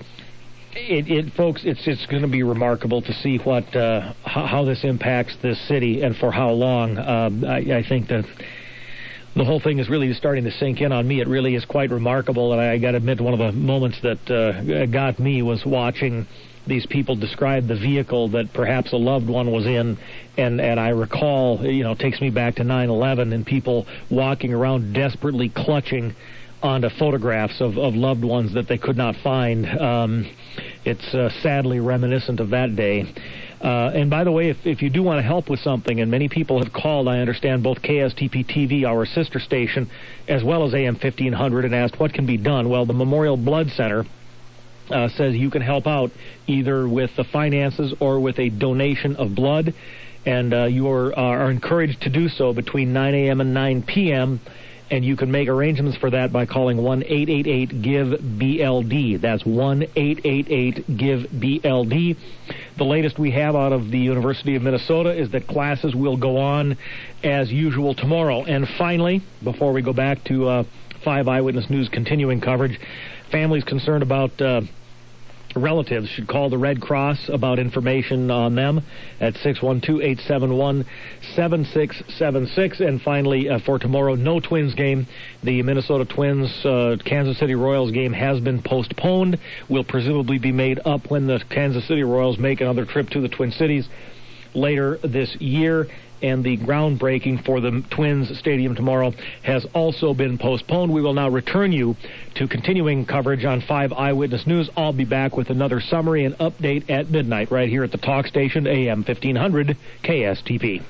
Speaker 11: It, it, folks, it's it's going to be remarkable to see what uh, how, how this impacts this city and for how long. Um, I, I think that the whole thing is really starting to sink in on me. It really is quite remarkable, and I got to admit, one of the moments that uh, got me was watching these people describe the vehicle that perhaps a loved one was in, and, and I recall, you know, it takes me back to nine eleven, and people walking around desperately clutching onto photographs of, of loved ones that they could not find. Um, it's uh, sadly reminiscent of that day. Uh, and by the way, if, if you do want to help with something, and many people have called, I understand, both K S T P T V, our sister station, as well as A M fifteen hundred, and asked what can be done. Well, the Memorial Blood Center Uh, says you can help out either with the finances or with a donation of blood, and uh, you are, are encouraged to do so between nine a.m. and nine p.m., and you can make arrangements for that by calling one eight eight eight give B L D. That's one eight eight eight give B L D. The latest we have out of the University of Minnesota is that classes will go on as usual tomorrow. And finally, before we go back to uh, five Eyewitness News continuing coverage, families concerned about uh, relatives should call the Red Cross about information on them at six one two, eight seven one, seven six seven six. And finally, uh, for tomorrow, no Twins game. The Minnesota Twins uh, Kansas City Royals game has been postponed. Will presumably be made up when the Kansas City Royals make another trip to the Twin Cities later this year. And the groundbreaking for the Twins Stadium tomorrow has also been postponed. We will now return you to continuing coverage on five Eyewitness News. I'll be back with another summary and update at midnight right here at the talk station, A M fifteen hundred K S T P.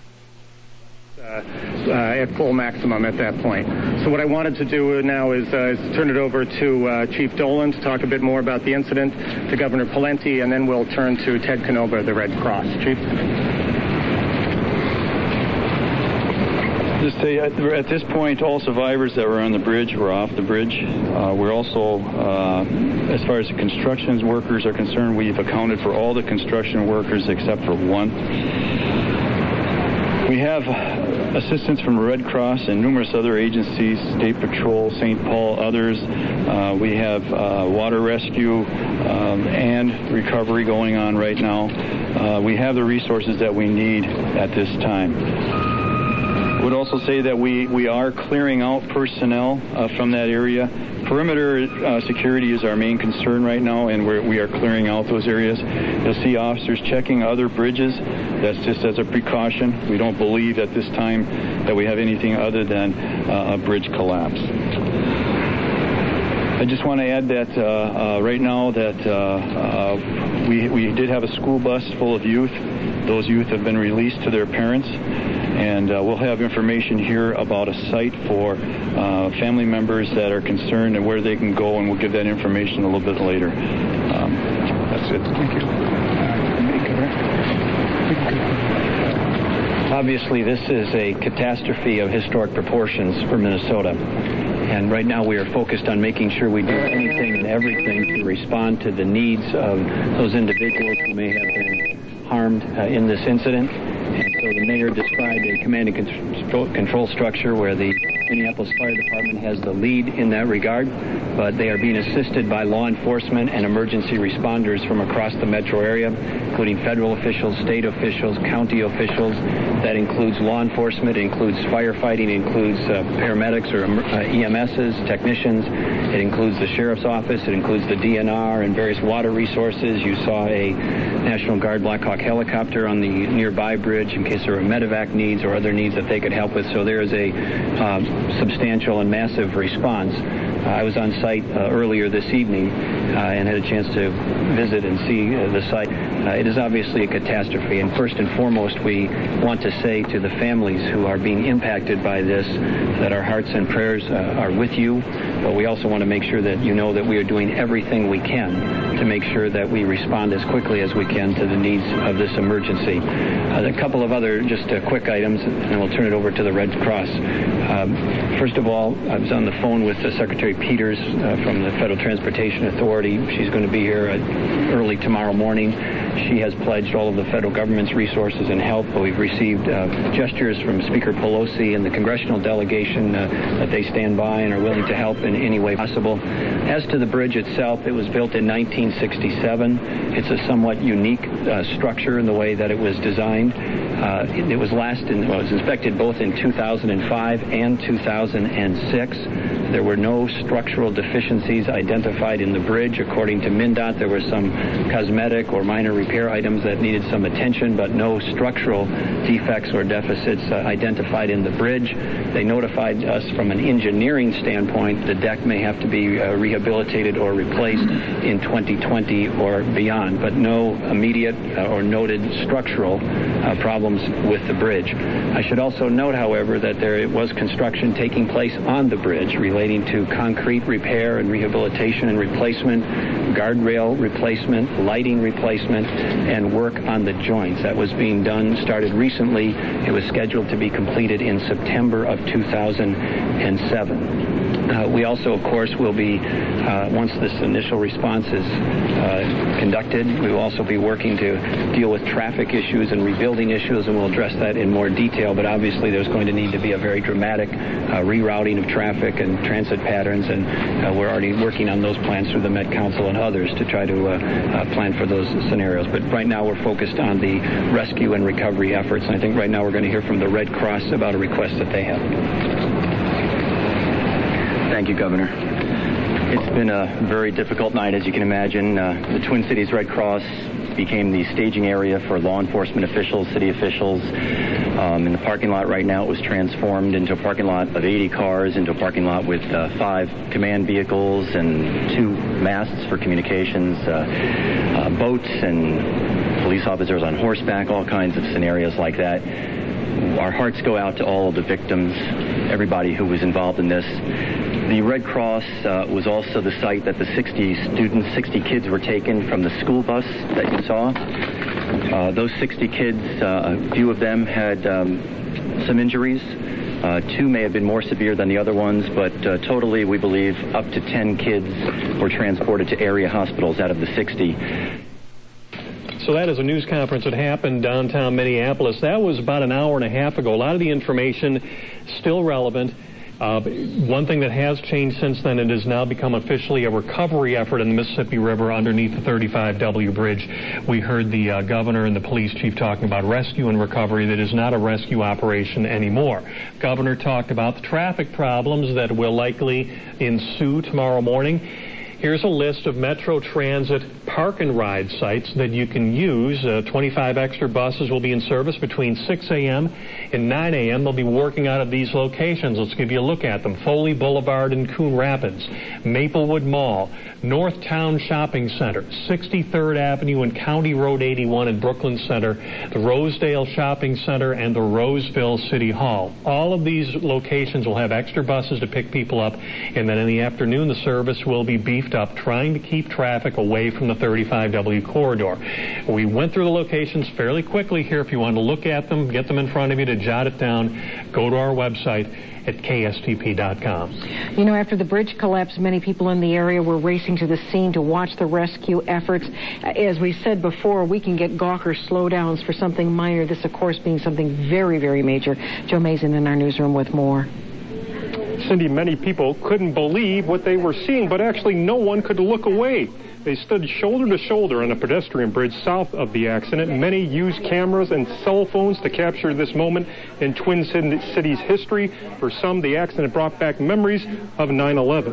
Speaker 7: Uh, uh, at full maximum at that point. So what I wanted to do now is, uh, is turn it over to uh, Chief Dolan to talk a bit more about the incident, to Governor Pawlenty, and then we'll turn to Ted Canova, the Red Cross. Chief?
Speaker 12: Just say, at this point, all survivors that were on the bridge were off the bridge. Uh, we're also, uh, as far as the construction workers are concerned, we've accounted for all the construction workers except for one. We have assistance from Red Cross and numerous other agencies, State Patrol, Saint Paul, others. Uh, we have uh, water rescue um, and recovery going on right now. Uh, we have the resources that we need at this time. I would also say that we, we are clearing out personnel uh, from that area. Perimeter uh, security is our main concern right now, and we're, we are clearing out those areas. You'll see officers checking other bridges. That's just as a precaution. We don't believe at this time that we have anything other than uh, a bridge collapse. I just want to add that uh, uh, right now that uh, uh, we, we did have a school bus full of youth. Those youth have been released to their parents, and uh, we'll have information here about a site for uh, family members that are concerned and where they can go, and we'll give that information a little bit later. Um, that's it. Thank you.
Speaker 5: Obviously, this is a catastrophe of historic proportions for Minnesota. And right now we are focused on making sure we do anything and everything to respond to the needs of those individuals who may have been harmed uh, in this incident.
Speaker 12: And so the mayor described a command and control, control structure where the Minneapolis Fire Department has the lead in that regard, but they are being assisted by law enforcement and emergency responders from across the metro area, including federal officials, state officials, county officials. That includes law enforcement, it includes firefighting, it includes uh, paramedics or uh, E M Ss, technicians. It includes the sheriff's office, it includes the D N R and various water resources. You saw a National Guard Black Hawk helicopter on the nearby bridge in case there were medevac needs or other needs that they could help with. So there is a uh, substantial and massive response. Uh, I was on site uh, earlier this evening uh, and had a chance to visit and see uh, the site. Uh, it is obviously a catastrophe, and first and foremost, we want to say to the families who are being impacted by this that our hearts and prayers uh, are with you, but we also want to make sure that you know that we are doing everything we can to make sure that we respond as quickly as we can to the needs of this emergency. Uh, a couple of other just uh, quick items, and then we'll turn it over to the Red Cross. Um, first of all, I was on the phone with uh, Secretary Peters uh, from the Federal Transportation Authority. She's going to be here uh, early tomorrow morning. She has pledged all of the federal government's resources and help. We've received uh, gestures from Speaker Pelosi and the congressional delegation uh, that they stand by and are willing to help in any way possible. As to the bridge itself, it was built in nineteen sixty-seven. It's a somewhat unique uh, structure in the way that it was designed. Uh, it, it was last in, well, it was inspected both in two thousand five and two thousand six. There were no structural deficiencies identified in the bridge. According to MnDOT, there were some cosmetic or minor repair items that needed some attention, but no structural defects or deficits uh, identified in the bridge. They notified us from an engineering standpoint the deck may have to be uh, rehabilitated or replaced in twenty twenty or beyond, but no immediate uh, or noted structural uh, problems with the bridge. I should also note, however, that there was construction taking place on the bridge relating to concrete repair and rehabilitation and replacement, guardrail replacement, lighting replacement, and work on the joints. That was being done, started recently. It was scheduled to be completed in September of two thousand seven. Uh, we also, of course, will be, uh, once this initial response is uh, conducted, we will also be working to deal with traffic issues and rebuilding issues, and we'll address that in more detail. But obviously, there's going to need to be a very dramatic uh, rerouting of traffic and transit patterns, and uh, we're already working on those plans through the Met Council and others to try to uh, uh, plan for those scenarios. But right now, we're focused on the rescue and recovery efforts, and I think right now we're going to hear from the Red Cross about a request that they have.
Speaker 13: Thank you, Governor. It's been a very difficult night, as you can imagine. Uh, the Twin Cities Red Cross became the staging area for law enforcement officials, city officials. Um, in the parking lot right now, it was transformed into a parking lot of eighty cars, into a parking lot with uh, five command vehicles and two masts for communications, uh, uh, boats and police officers on horseback, all kinds of scenarios like that. Our hearts go out to all of the victims, everybody who was involved in this. The Red Cross uh, was also the site that the sixty students, sixty kids were taken from the school bus that you saw. Uh, those sixty kids, uh, a few of them had um, some injuries. Uh, two may have been more severe than the other ones, but uh, totally we believe up to ten kids were transported to area hospitals out of the sixty.
Speaker 6: So that is a news conference that happened downtown Minneapolis. That was about an hour and a half ago. A lot of the information still relevant. Uh, one thing that has changed since then, it has now become officially a recovery effort in the Mississippi River underneath the thirty-five W bridge. We heard the uh, governor and the police chief talking about rescue and recovery. That is not a rescue operation anymore. Governor talked about the traffic problems that will likely ensue tomorrow morning. Here's a list of Metro Transit park and ride sites that you can use. Uh, twenty-five extra buses will be in service between six a.m. and nine a.m. They'll be working out of these locations. Let's give you a look at them. Foley Boulevard in Coon Rapids, Maplewood Mall, North Town Shopping Center, sixty-third Avenue and County Road eighty-one in Brooklyn Center, the Rosedale Shopping Center, and the Roseville City Hall. All of these locations will have extra buses to pick people up, and then in the afternoon the service will be beefed up, trying to keep traffic away from the thirty-five W corridor. We went through the locations fairly quickly here. If you want to look at them, get them in front of you to jot it down, go to our website at K S T P dot com.
Speaker 4: You know, after the bridge collapsed, many people in the area were racing to the scene to watch the rescue efforts. As we said before, we can get Gawker slowdowns for something minor. This, of course, being something very, very major. Joe Mason in our newsroom with more.
Speaker 8: Cindy, many people couldn't believe what they were seeing, but actually no one could look away. They stood shoulder to shoulder on a pedestrian bridge south of the accident. Many used cameras and cell phones to capture this moment in Twin Cities history. For some, the accident brought back memories of nine eleven.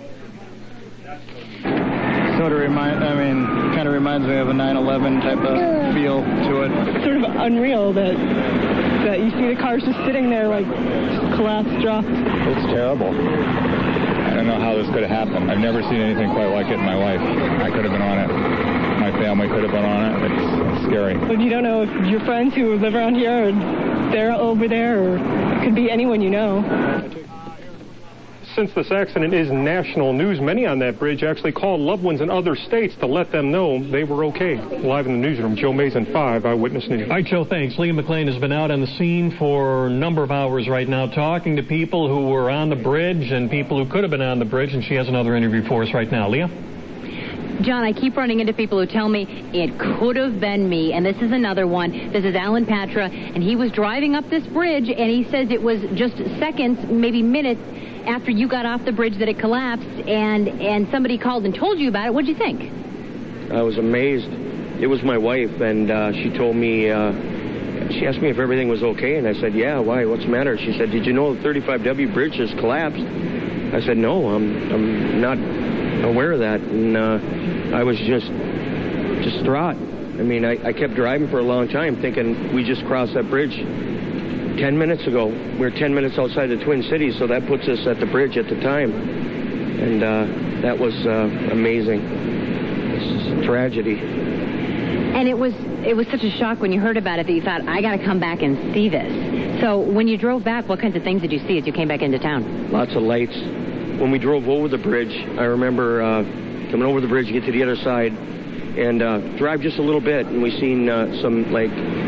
Speaker 10: Sort of remind, I mean, kind of reminds me of a nine eleven type of feel to it.
Speaker 19: It's sort of unreal that that you see the cars just sitting there like collapsed, dropped.
Speaker 15: It's terrible. I don't know how this could have happened. I've never seen anything quite like it in my life. I could have been on it. My family could have been on it. It's, it's scary.
Speaker 19: But you don't know if your friends who live around here are they're over there, or it could be anyone you know.
Speaker 8: Since this accident is national news, many on that bridge actually called loved ones in other states to let them know they were okay. Live in the newsroom, Joe Mason, five Eyewitness News.
Speaker 6: All right, Joe, thanks. Leah McLean has been out on the scene for a number of hours right now, talking to people who were on the bridge and people who could have been on the bridge, and she has another interview for us right now. Leah?
Speaker 23: John, I keep running into people who tell me it could have been me, and this is another one. This is Alan Patra, and he was driving up this bridge, and he says it was just seconds, maybe minutes, after you got off the bridge that it collapsed, and, and somebody called and told you about it. What'd you think?
Speaker 16: I was amazed. It was my wife, and uh, she told me, uh, she asked me if everything was okay, and I said, yeah, why, what's the matter? She said, did you know the thirty-five W bridge has collapsed? I said, no, I'm, I'm not aware of that, and uh, I was just distraught. I mean, I, I kept driving for a long time thinking we just crossed that bridge ten minutes ago. We were ten minutes outside the Twin Cities, so that puts us at the bridge at the time. And uh, that was uh, amazing. It's a tragedy.
Speaker 23: And it was it was such a shock when you heard about it that you thought, I got to come back and see this. So when you drove back, what kinds of things did you see as you came back into town?
Speaker 16: Lots of lights. When we drove over the bridge, I remember uh, coming over the bridge to get to the other side and uh, drive just a little bit, and we seen uh, some, like,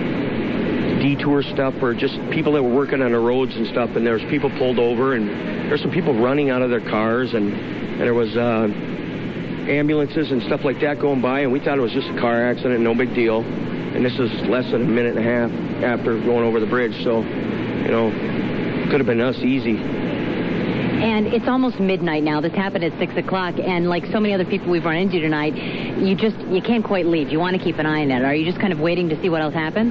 Speaker 16: detour stuff or just people that were working on the roads and stuff, and there was people pulled over, and there's some people running out of their cars, and, and there was uh, ambulances and stuff like that going by, and we thought it was just a car accident, no big deal. And this is less than a minute and a half after going over the bridge, so, you know, could have been us easy.
Speaker 23: And it's almost midnight now. This happened at six o'clock, and like so many other people we've run into tonight, you just, you can't quite leave. You want to keep an eye on it. Are you just kind of waiting to see what else happens?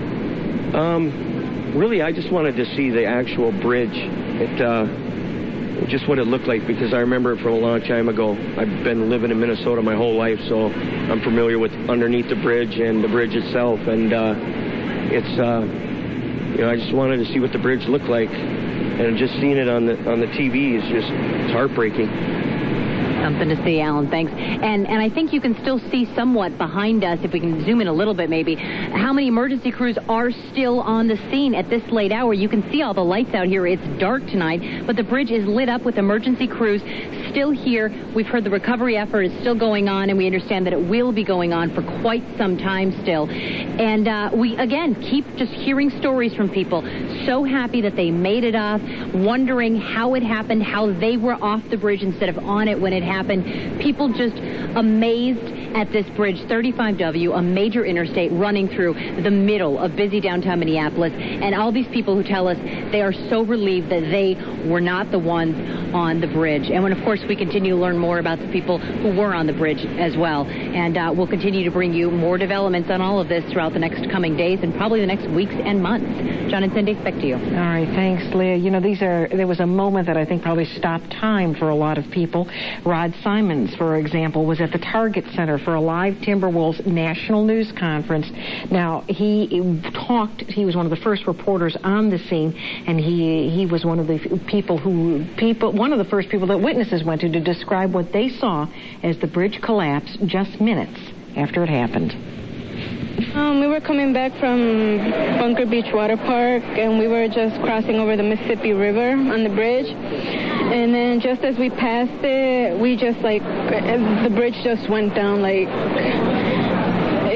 Speaker 16: Um, really, I just wanted to see the actual bridge. It, uh, just what it looked like, because I remember it from a long time ago. I've been living in Minnesota my whole life, so I'm familiar with underneath the bridge and the bridge itself, and uh, it's, uh, you know, I just wanted to see what the bridge looked like, and just seeing it on the on the T V is just, it's heartbreaking.
Speaker 23: Something to see, Alan. Thanks. And and I think you can still see somewhat behind us, if we can zoom in a little bit maybe, how many emergency crews are still on the scene at this late hour. You can see all the lights out here. It's dark tonight, but the bridge is lit up with emergency crews still here. We've heard the recovery effort is still going on, and we understand that it will be going on for quite some time still. And uh, we, again, keep just hearing stories from people so happy that they made it off, wondering how it happened, how they were off the bridge instead of on it when it happened. People just amazed at this bridge, thirty-five W, a major interstate running through the middle of busy downtown Minneapolis, and all these people who tell us they are so relieved that they were not the ones on the bridge. And when, of course, we continue to learn more about the people who were on the bridge as well. And uh, we'll continue to bring you more developments on all of this throughout the next coming days and probably the next weeks and months. John and Cindy, back to you.
Speaker 4: All right, thanks, Leah. You know, these are there was a moment that I think probably stopped time for a lot of people. Rod Simons, for example, was at the Target Center for a live Timberwolves national news conference. Now, he talked, he was one of the first reporters on the scene, and he he was one of the people who, people, one of the first people that witnesses went to to describe what they saw as the bridge collapse just minutes after it happened.
Speaker 19: Um, we were coming back from Bunker Beach Water Park, and we were just crossing over the Mississippi River on the bridge. And then just as we passed it, we just, like, the bridge just went down, like,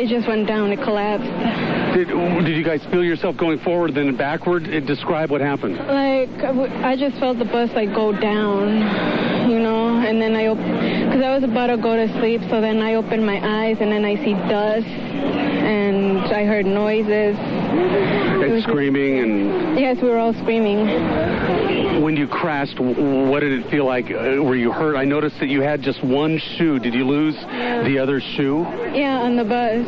Speaker 9: it just went down. It collapsed.
Speaker 17: Did, did you guys feel yourself going forward, then backward? Describe what happened.
Speaker 9: Like, I just felt the bus, like, go down, you know, and then I, because I was about to go to sleep, so then I opened my eyes, and then I see dust, and I heard noises.
Speaker 17: And screaming and...
Speaker 9: Yes, we were all screaming.
Speaker 17: When you crashed, what did it feel like? Were you hurt? I noticed that you had just one shoe. Did you lose
Speaker 9: yeah.
Speaker 17: the other shoe?
Speaker 9: Yeah, on the bus.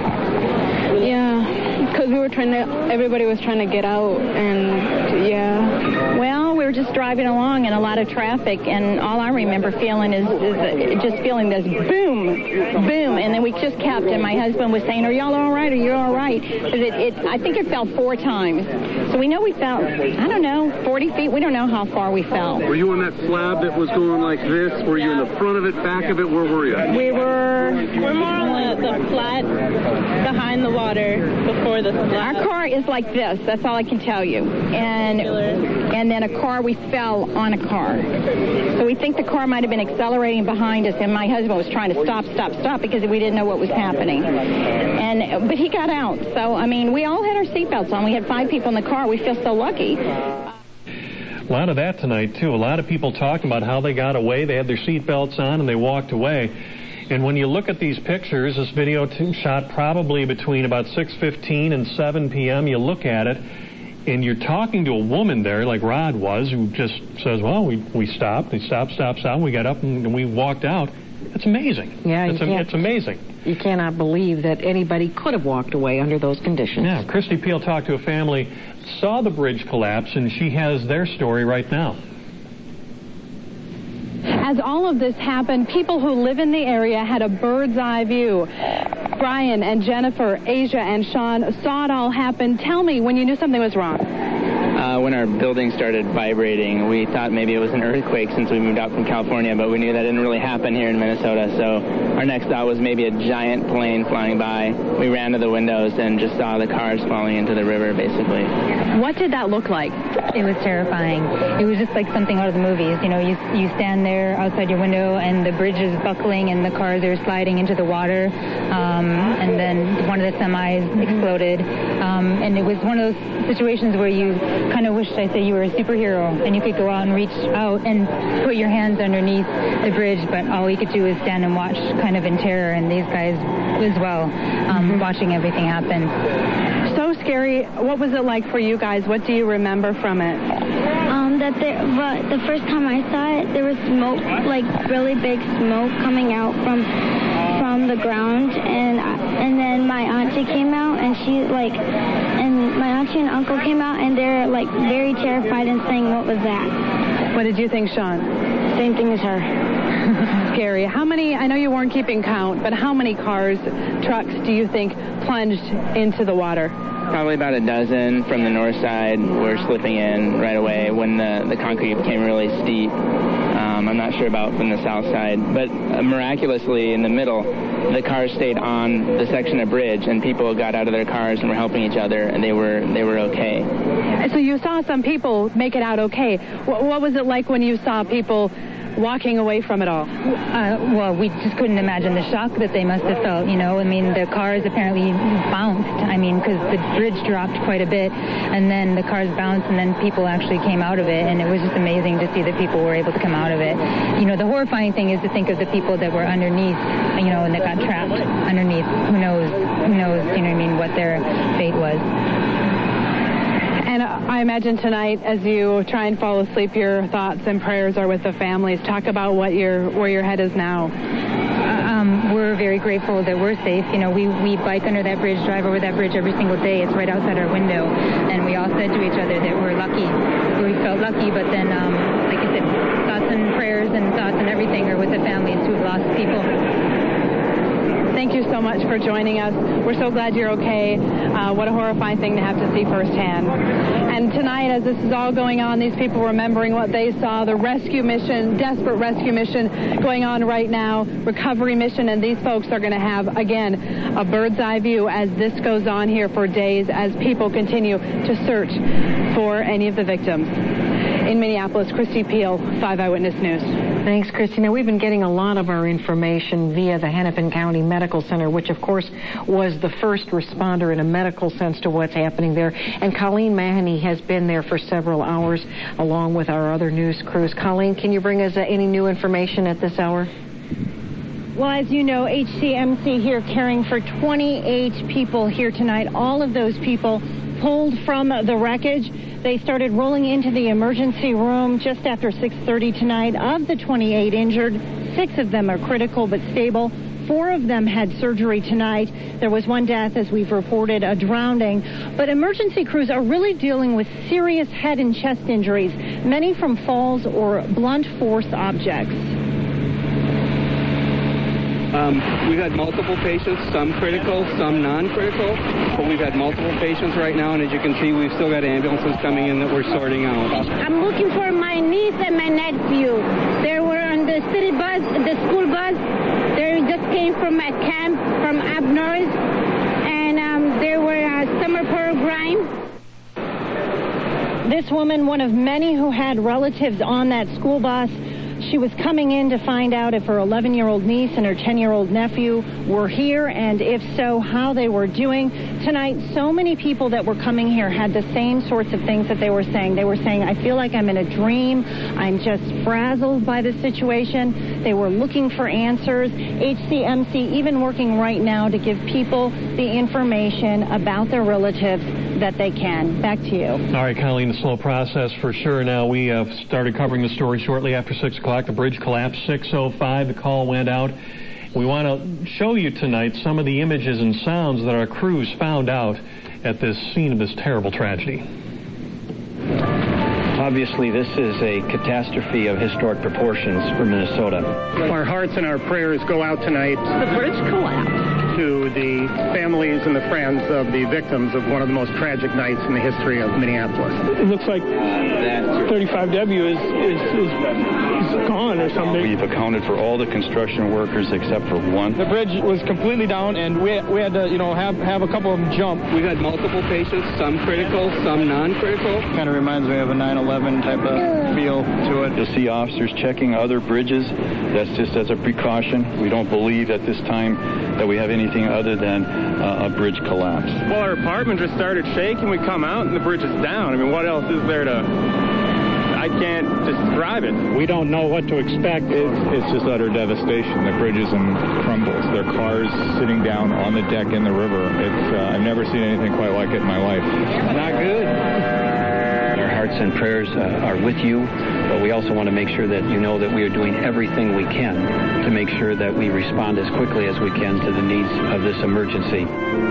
Speaker 9: Yeah, because we were trying to, everybody was trying to get out, and yeah.
Speaker 23: Well, we were just driving along in a lot of traffic, and all I remember feeling is, is just feeling this boom, boom, and then we just kept, and my husband was saying, are y'all all right? Are you all right? Because it, it, I think it fell four times. So we know we fell, I don't know, forty feet. We don't know how far we fell.
Speaker 17: Were you on that slab that was going like this? Were you in the front of it, back of it? Where were you?
Speaker 9: We were, we're more on the, the flat behind the water before the slab.
Speaker 23: Our car is like this. That's all I can tell you. And and then a car, we fell on a car. So we think the car might have been accelerating behind us, and my husband was trying to stop, stop, stop because we didn't know what was happening. And but he got out. So, I mean, we all had our seatbelts on. We had five people in the car. We feel so lucky.
Speaker 6: A lot of that tonight, too. A lot of people talking about how they got away. They had their seatbelts on, and they walked away. And when you look at these pictures, this video t- shot probably between about six fifteen and seven p.m., you look at it, and you're talking to a woman there, like Rod was, who just says, well, we, we stopped, we stopped, stopped, stopped, we got up, and we walked out. It's amazing.
Speaker 4: Yeah,
Speaker 6: it's, a, it's amazing.
Speaker 4: You cannot believe that anybody could have walked away under those conditions.
Speaker 6: Yeah, Christy Peel talked to a family, saw the bridge collapse, and she has their story right now.
Speaker 19: As all of this happened, people who live in the area had a bird's eye view. Brian and Jennifer, Asia and Sean saw it all happen. Tell me when you knew something was wrong.
Speaker 18: Uh, when our building started vibrating, we thought maybe it was an earthquake since we moved out from California, but we knew that didn't really happen here in Minnesota. So our next thought was maybe a giant plane flying by. We ran to the windows and just saw the cars falling into the river, basically.
Speaker 19: What did that look like?
Speaker 23: It was terrifying. It was just like something out of the movies. You know, you you stand there outside your window, and the bridge is buckling, and the cars are sliding into the water. Um, and then one of the semis exploded. Um, and it was one of those situations where you kind of wished, I say, you were a superhero, and you could go out and reach out and put your hands underneath the bridge, but all you could do is stand and watch kind of in terror, and these guys as well, um, mm-hmm. watching everything happen.
Speaker 19: So scary. What was it like for you guys? What do you remember from it?
Speaker 20: Um, that there, but the first time I saw it, there was smoke, like really big smoke coming out from from the ground, and and then my auntie came out, and she like, and my auntie and uncle came out, and they're like very terrified and saying, "What was that?"
Speaker 19: What did you think, Sean?
Speaker 20: Same thing as her.
Speaker 19: Scary. How many, I know you weren't keeping count, but how many cars, trucks do you think plunged into the water?
Speaker 18: Probably about a dozen from the north side were slipping in right away when the, the concrete became really steep. Um, I'm not sure about from the south side, but uh, miraculously in the middle, the cars stayed on the section of bridge, and people got out of their cars and were helping each other, and they were they were okay.
Speaker 19: So you saw some people make it out okay. What, what was it like when you saw people walking away from it all?
Speaker 23: Uh, well, we just couldn't imagine the shock that they must have felt, you know. I mean, the cars apparently bounced, I mean, because the bridge dropped quite a bit, and then the cars bounced, and then people actually came out of it, and it was just amazing to see that people were able to come out of it. You know, the horrifying thing is to think of the people that were underneath, you know, and that got trapped underneath. Who knows, who knows, you know what I mean, what their fate was.
Speaker 19: And I imagine tonight, as you try and fall asleep, your thoughts and prayers are with the families. Talk about what your where your head is now.
Speaker 23: Uh, um, we're very grateful that we're safe. You know, we, we bike under that bridge, drive over that bridge every single day. It's right outside our window. And we all said to each other that we're lucky. We felt lucky, but then, um, like I said, thoughts and prayers and thoughts and everything are with the families who have lost people.
Speaker 19: Thank you so much for joining us. We're so glad you're okay. Uh, what a horrifying thing to have to see firsthand. And tonight, as this is all going on, these people remembering what they saw, the rescue mission, desperate rescue mission going on right now, recovery mission, and these folks are going to have, again, a bird's eye view as this goes on here for days as people continue to search for any of the victims. In Minneapolis, Christy Peel, five Eyewitness News.
Speaker 4: Thanks, Christy. Now, we've been getting a lot of our information via the Hennepin County Medical Center, which, of course, was the first responder in a medical sense to what's happening there. And Colleen Mahoney has been there for several hours, along with our other news crews. Colleen, can you bring us uh, any new information at this hour?
Speaker 19: Well, as you know, H C M C here caring for twenty-eight people here tonight. All of those people pulled from the wreckage. They started rolling into the emergency room just after six thirty tonight. Of the twenty-eight injured, six of them are critical but stable. Four of them had surgery tonight. There was one death, as we've reported, a drowning. But emergency crews are really dealing with serious head and chest injuries, many from falls or blunt force objects.
Speaker 17: Um, we've had multiple patients, some critical, some non-critical, but we've had multiple patients right now, and as you can see, we've still got ambulances coming in that we're sorting out.
Speaker 14: I'm looking for my niece and my nephew. They were on the city bus, the school bus. They just came from a camp from up north, and um, they were a summer program.
Speaker 19: This woman, one of many who had relatives on that school bus, she was coming in to find out if her eleven-year-old niece and her ten-year-old nephew were here, and if so, how they were doing. Tonight, so many people that were coming here had the same sorts of things that they were saying. They were saying, I feel like I'm in a dream. I'm just frazzled by the situation. They were looking for answers. H C M C even working right now to give people the information about their relatives that they can. Back to you.
Speaker 6: All right, Colleen, a slow process for sure. Now, we have started covering the story shortly after six o'clock. The bridge collapsed six oh five. The call went out. We want to show you tonight some of the images and sounds that our crews found out at this scene of this terrible tragedy.
Speaker 13: Obviously, this is a catastrophe of historic proportions for Minnesota.
Speaker 7: Our hearts and our prayers go out tonight.
Speaker 14: The bridge collapsed.
Speaker 7: To the families and the friends of the victims of one of the most tragic nights in the history of Minneapolis.
Speaker 2: It looks like thirty-five W is, is, is, is gone or something.
Speaker 12: We've accounted for all the construction workers except for one.
Speaker 2: The bridge was completely down, and we, we had to, you know, have, have a couple of them jump.
Speaker 17: We've had multiple patients, some critical, some non-critical.
Speaker 10: Kind of reminds me of a nine eleven type of feel to it.
Speaker 12: You'll see officers checking other bridges. That's just as a precaution. We don't believe at this time that we have anything other than uh, a bridge collapse.
Speaker 2: Well, our apartment just started shaking. We come out and the bridge is down. I mean, what else is there to... I can't describe it.
Speaker 15: We don't know what to expect. It's, it's just utter devastation. The bridge is in crumbles. There are cars sitting down on the deck in the river. It's uh, I've never seen anything quite like it in my life.
Speaker 17: Not good.
Speaker 13: Our hearts and prayers uh, are with you, but we also want to make sure that you know that we are doing everything we can to make sure that we respond as quickly as we can to the needs of this emergency.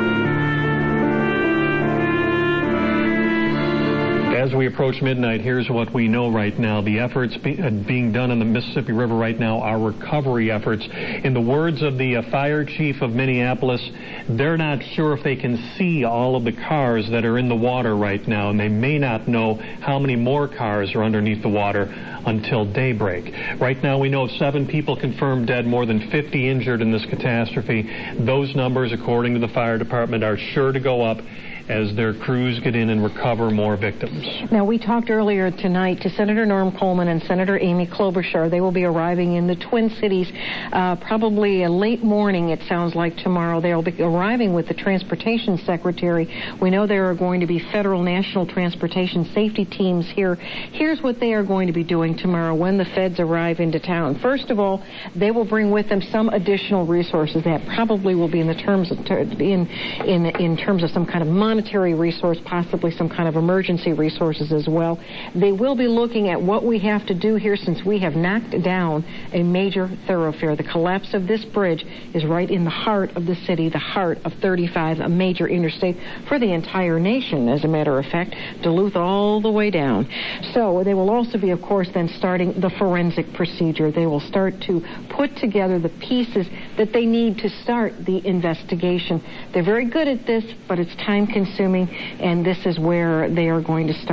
Speaker 6: As we approach midnight, here's what we know right now. The efforts be, uh, being done on the Mississippi River right now are recovery efforts. In the words of the uh, fire chief of Minneapolis, they're not sure if they can see all of the cars that are in the water right now, and they may not know how many more cars are underneath the water until daybreak. Right now, we know seven people confirmed dead, more than fifty injured in this catastrophe. Those numbers, according to the fire department, are sure to go up as their crews get in and recover more victims.
Speaker 4: Now, we talked earlier tonight to Senator Norm Coleman and Senator Amy Klobuchar. They will be arriving in the Twin Cities uh, probably a late morning, it sounds like, tomorrow. They'll be arriving with the Transportation Secretary. We know there are going to be federal national transportation safety teams here. Here's what they are going to be doing tomorrow when the feds arrive into town. First of all, they will bring with them some additional resources that probably will be in the terms of in in in terms of some kind of monetary resource, possibly some kind of emergency resources as well. They will be looking at what we have to do here since we have knocked down a major thoroughfare. The collapse of this bridge is right in the heart of the city, the heart of thirty-five, a major interstate for the entire nation, as a matter of fact, Duluth all the way down. So they will also be, of course, then starting the forensic procedure. They will start to put together the pieces that they need to start the investigation. They're very good at this, but it's time consuming, and this is where they are going to start.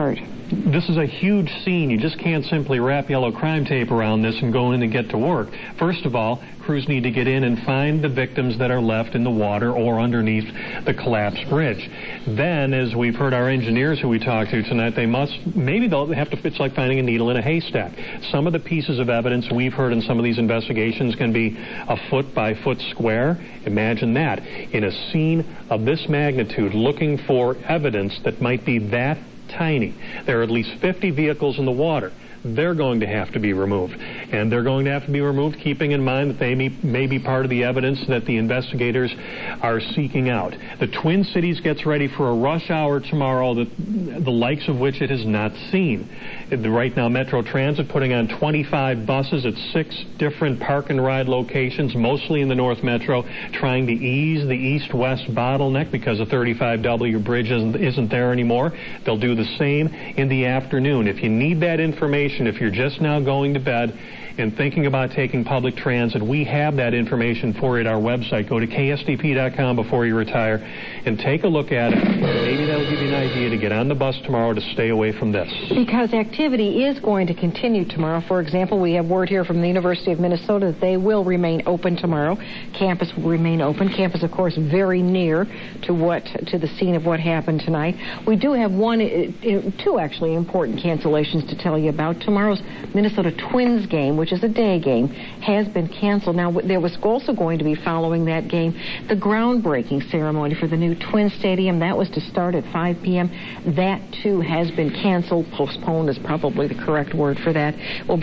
Speaker 6: this is a huge scene. You just can't simply wrap yellow crime tape around this and go in and get to work. First of all, crews need to get in and find the victims that are left in the water or underneath the collapsed bridge. Then, as we've heard our engineers who we talked to tonight, they must, maybe they'll have to, it's like finding a needle in a haystack. Some of the pieces of evidence we've heard in some of these investigations can be a foot by foot square. Imagine that. In a scene of this magnitude, looking for evidence that might be that tiny. There are at least fifty vehicles in the water. They're going to have to be removed. And they're going to have to be removed keeping in mind that they may, may be part of the evidence that the investigators are seeking out. The Twin Cities gets ready for a rush hour tomorrow, the, the likes of which it has not seen. Right now, Metro Transit putting on twenty-five buses at six different park and ride locations, mostly in the North Metro, trying to ease the east-west bottleneck because the thirty-five W bridge isn't, isn't there anymore. They'll do the same in the afternoon. If you need that information, if you're just now going to bed and thinking about taking public transit, we have that information for you at our website. Go to K S D P dot com before you retire and take a look at it. Maybe that'll give you an idea to get on the bus tomorrow to stay away from this.
Speaker 4: Because activity is going to continue tomorrow. For example, we have word here from the University of Minnesota that they will remain open tomorrow. Campus will remain open. Campus, of course, very near to what to the scene of what happened tonight. We do have one, two actually important cancellations to tell you about. Tomorrow's Minnesota Twins game, which is a day game, has been canceled. Now, there was also going to be, following that game, the groundbreaking ceremony for the new Twin Stadium. That was to start at five p.m. That, too, has been canceled. Postponed is probably the correct word for that. We'll